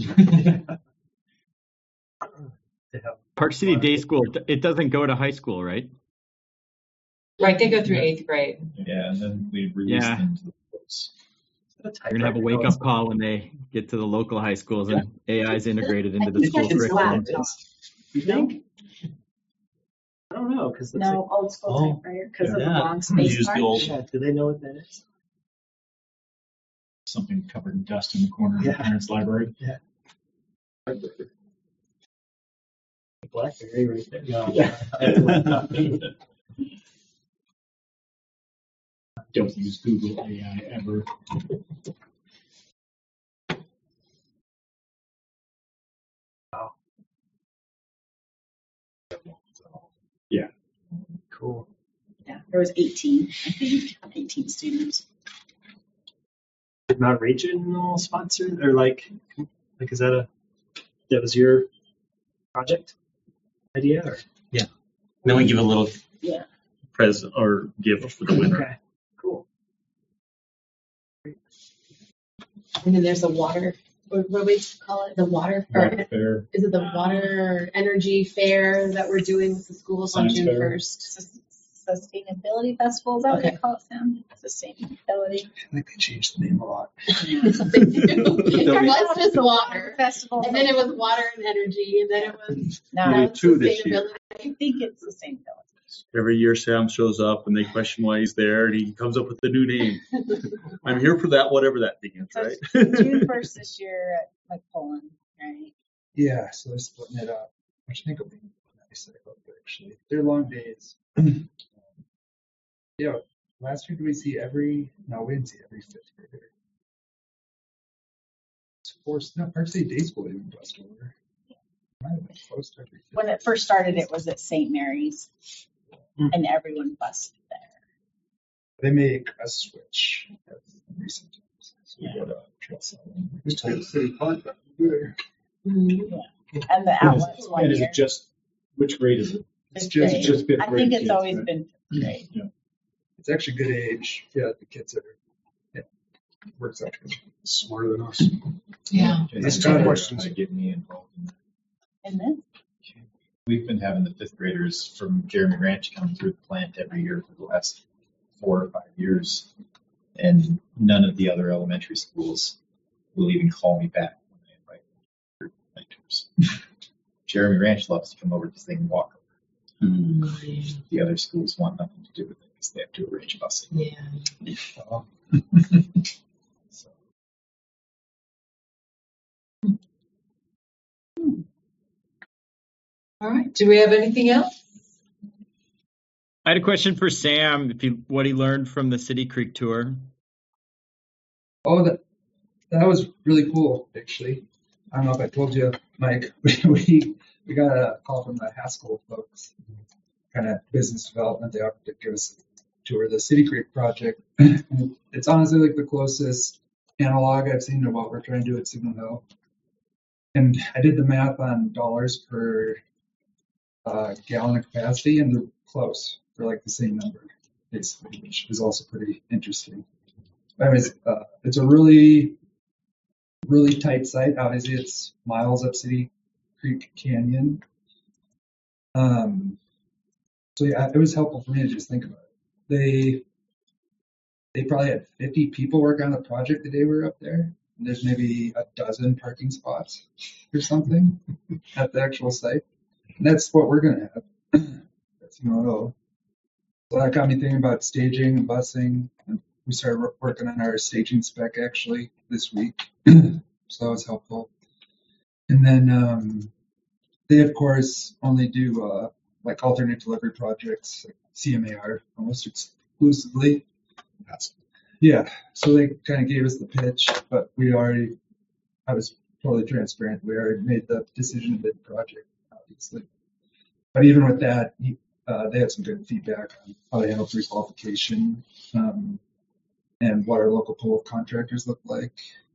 S4: They have
S3: Park City Day School, it doesn't go to high school, right?
S1: Right, they go through eighth grade.
S11: Yeah, and then we release
S3: Yeah.
S11: them to the books.
S3: You're gonna have a wake up call when they get to the local high schools and A I is integrated into the school
S9: It's
S3: curriculum.
S9: flat.
S4: You think? I don't know, because
S9: No, old school
S8: Oh,
S9: typewriter because of the
S8: yeah.
S9: long space
S8: Use the
S9: part.
S8: old-
S4: Yeah, do they know what that is?
S2: Something covered in dust in the corner of
S4: Yeah.
S2: the parents' library.
S4: BlackBerry right there. No.
S2: Don't use Google A I ever.
S4: Wow.
S2: Yeah.
S4: Cool.
S9: Yeah, there was eighteen, I think, eighteen students.
S4: Did Mount Regional sponsor or like, like is that a that was your project idea or?
S8: Yeah. Then we give a little
S9: Yeah.
S8: present or gift for the winner.
S4: Okay. Cool.
S12: And then there's the water, what what do we call it? The water, or
S2: Water fair,
S12: is it the water energy fair that we're doing with the schools on
S2: Science
S12: June
S2: fair.
S12: first?
S9: Sus- Sustainability Festival, is that what
S12: Okay.
S9: they call it, Sam? Sustainability.
S7: I think they changed the name a lot.
S12: It was just water,
S9: Festival.
S12: and then it was water and energy, and then it was
S9: No,
S5: Maybe
S12: now it's
S5: two this year.
S12: sustainability.
S9: I think it's sustainability.
S8: Every year Sam shows up and they question why he's there and he comes up with a new name. I'm here for that, whatever that thing is,
S9: So
S8: right?
S9: it's June first this year at McPullen, right?
S7: Yeah, so they're splitting it up, which I think will be nice. I hope actually. They're long days. Yeah, last year did we see every? No, we didn't see every fifth grader. It's forced. No, Park City Day School even bussed over. Might have been close to every fifth.
S9: When it first started, it was at Saint Mary's,
S4: Hmm.
S9: and everyone bussed there.
S7: They make a switch in recent times. So we
S4: Yeah.
S7: go to Trail Seven. We told the city park that we do there.
S12: Mhm.
S9: And the
S2: And is-
S9: outlets one
S2: and is
S9: year.
S2: it just, which grade is it?
S7: It's
S9: Fifth
S7: just,
S9: grade.
S2: just fifth
S9: I
S2: grade
S9: think it's
S2: kids,
S9: always
S2: right?
S9: been fifth grade.
S7: it's actually good age. Yeah, the kids are, yeah, works out good.
S10: Smarter than us.
S12: Yeah.
S10: That's
S7: kind of
S10: questions.
S11: To get me involved in that.
S9: And then,
S11: We've been having the fifth graders from Jeremy Ranch come through the plant every year for the last four or five years. And none of the other elementary schools will even call me back when I invite them to my tours. Jeremy Ranch loves to come over because they can walk over. The other schools want nothing to do with it because they have to arrange busing.
S12: Yeah.
S7: Oh,
S11: So,
S1: All right. Do we have anything else?
S3: I had a question for Sam. If he, what he learned from the City Creek tour.
S7: Oh, that that was really cool, actually. I don't know if I told you, Mike. We we got a call from the Haskell folks, kind of business development. They offered to give us a tour of the City Creek project. It's honestly like the closest analog I've seen to what we're trying to do at Signal Hill. And I did the math on dollars per uh, gallon of capacity, and they're close. They're like the same number, basically, which is also pretty interesting. Anyways, uh, it's a really, really tight site. Obviously, it's miles up City Creek Canyon. Um, so yeah, it was helpful for me to just think about it. They they probably had fifty people work on the project the day we were up there. And there's maybe a dozen parking spots or something at the actual site. And that's what we're gonna have. That's you know, so that got me thinking about staging and busing. And we started wor- working on our staging spec actually this week, so that was helpful. And then um, they of course only do uh, like alternate delivery projects, like C M A R almost exclusively. Yeah, so they kind of gave us the pitch, but we already, I was totally transparent. We already made the decision to bid the project, obviously. But even with that, he, uh, they had some good feedback on how they handle pre-qualification um, and what our local pool of contractors look like.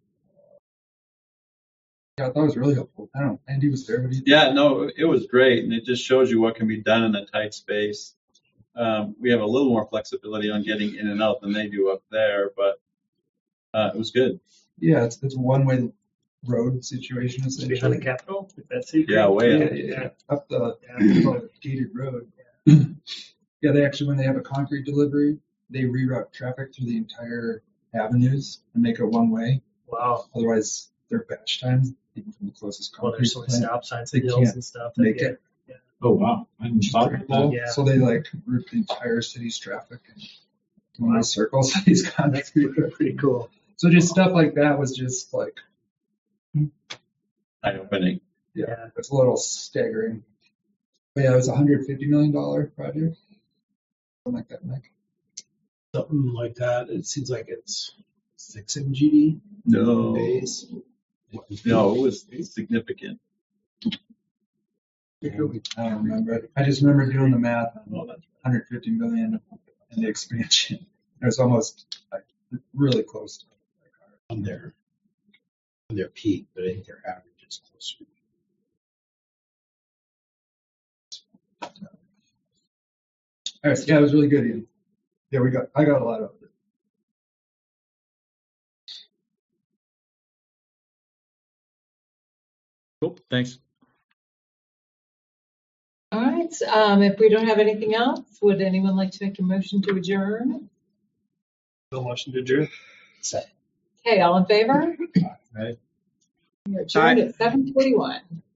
S7: Yeah, I thought it was really helpful. I don't know, Andy was there, but he
S5: Yeah, no, it was great, and it just shows you what can be done in a tight space. Um, we have a little more flexibility on getting in and out than they do up there, but uh, it was good.
S7: Yeah, it's it's a one-way road situation essentially.
S4: Behind the Capitol, if that's it.
S5: Yeah, way
S7: Yeah,
S5: up.
S7: yeah, yeah. Up the yeah, gated road. Yeah, they actually, when they have a concrete delivery, they reroute traffic through the entire avenues and make it one way.
S4: Wow.
S7: Otherwise, their batch times, even from the closest
S4: Well,
S7: concrete
S4: there's so many
S7: plant,
S4: stop signs
S7: they
S4: and hills
S7: can't
S4: and stuff.
S7: make
S4: yeah.
S7: it.
S2: Oh, wow. I didn't thought about that.
S4: Yeah.
S7: So they like route the entire city's traffic and one of those circles, these
S4: That's
S7: concrete.
S4: pretty, pretty cool.
S7: So just stuff like that was just like,
S5: Eye opening.
S7: yeah,
S4: Yeah.
S7: it's a little staggering. But yeah, it was a hundred fifty million dollar project. Something like that, Mike.
S6: Something like that. It seems like it's six M G D
S5: No,
S6: base.
S5: no, it was significant.
S7: I don't remember. I just remember doing the math on one hundred fifty million and the expansion. It was almost like really close to
S6: on their on their peak, but I think their average is closer.
S7: All right, yeah, it was really good. Ian. Yeah, we got. I got a lot of it.
S3: Cool. Thanks.
S1: All right, um, if we don't have anything else, would anyone like to make a motion to adjourn?
S4: No motion to adjourn.
S1: Okay, all in favor?
S11: Right.
S1: We are adjourned at seven forty-one.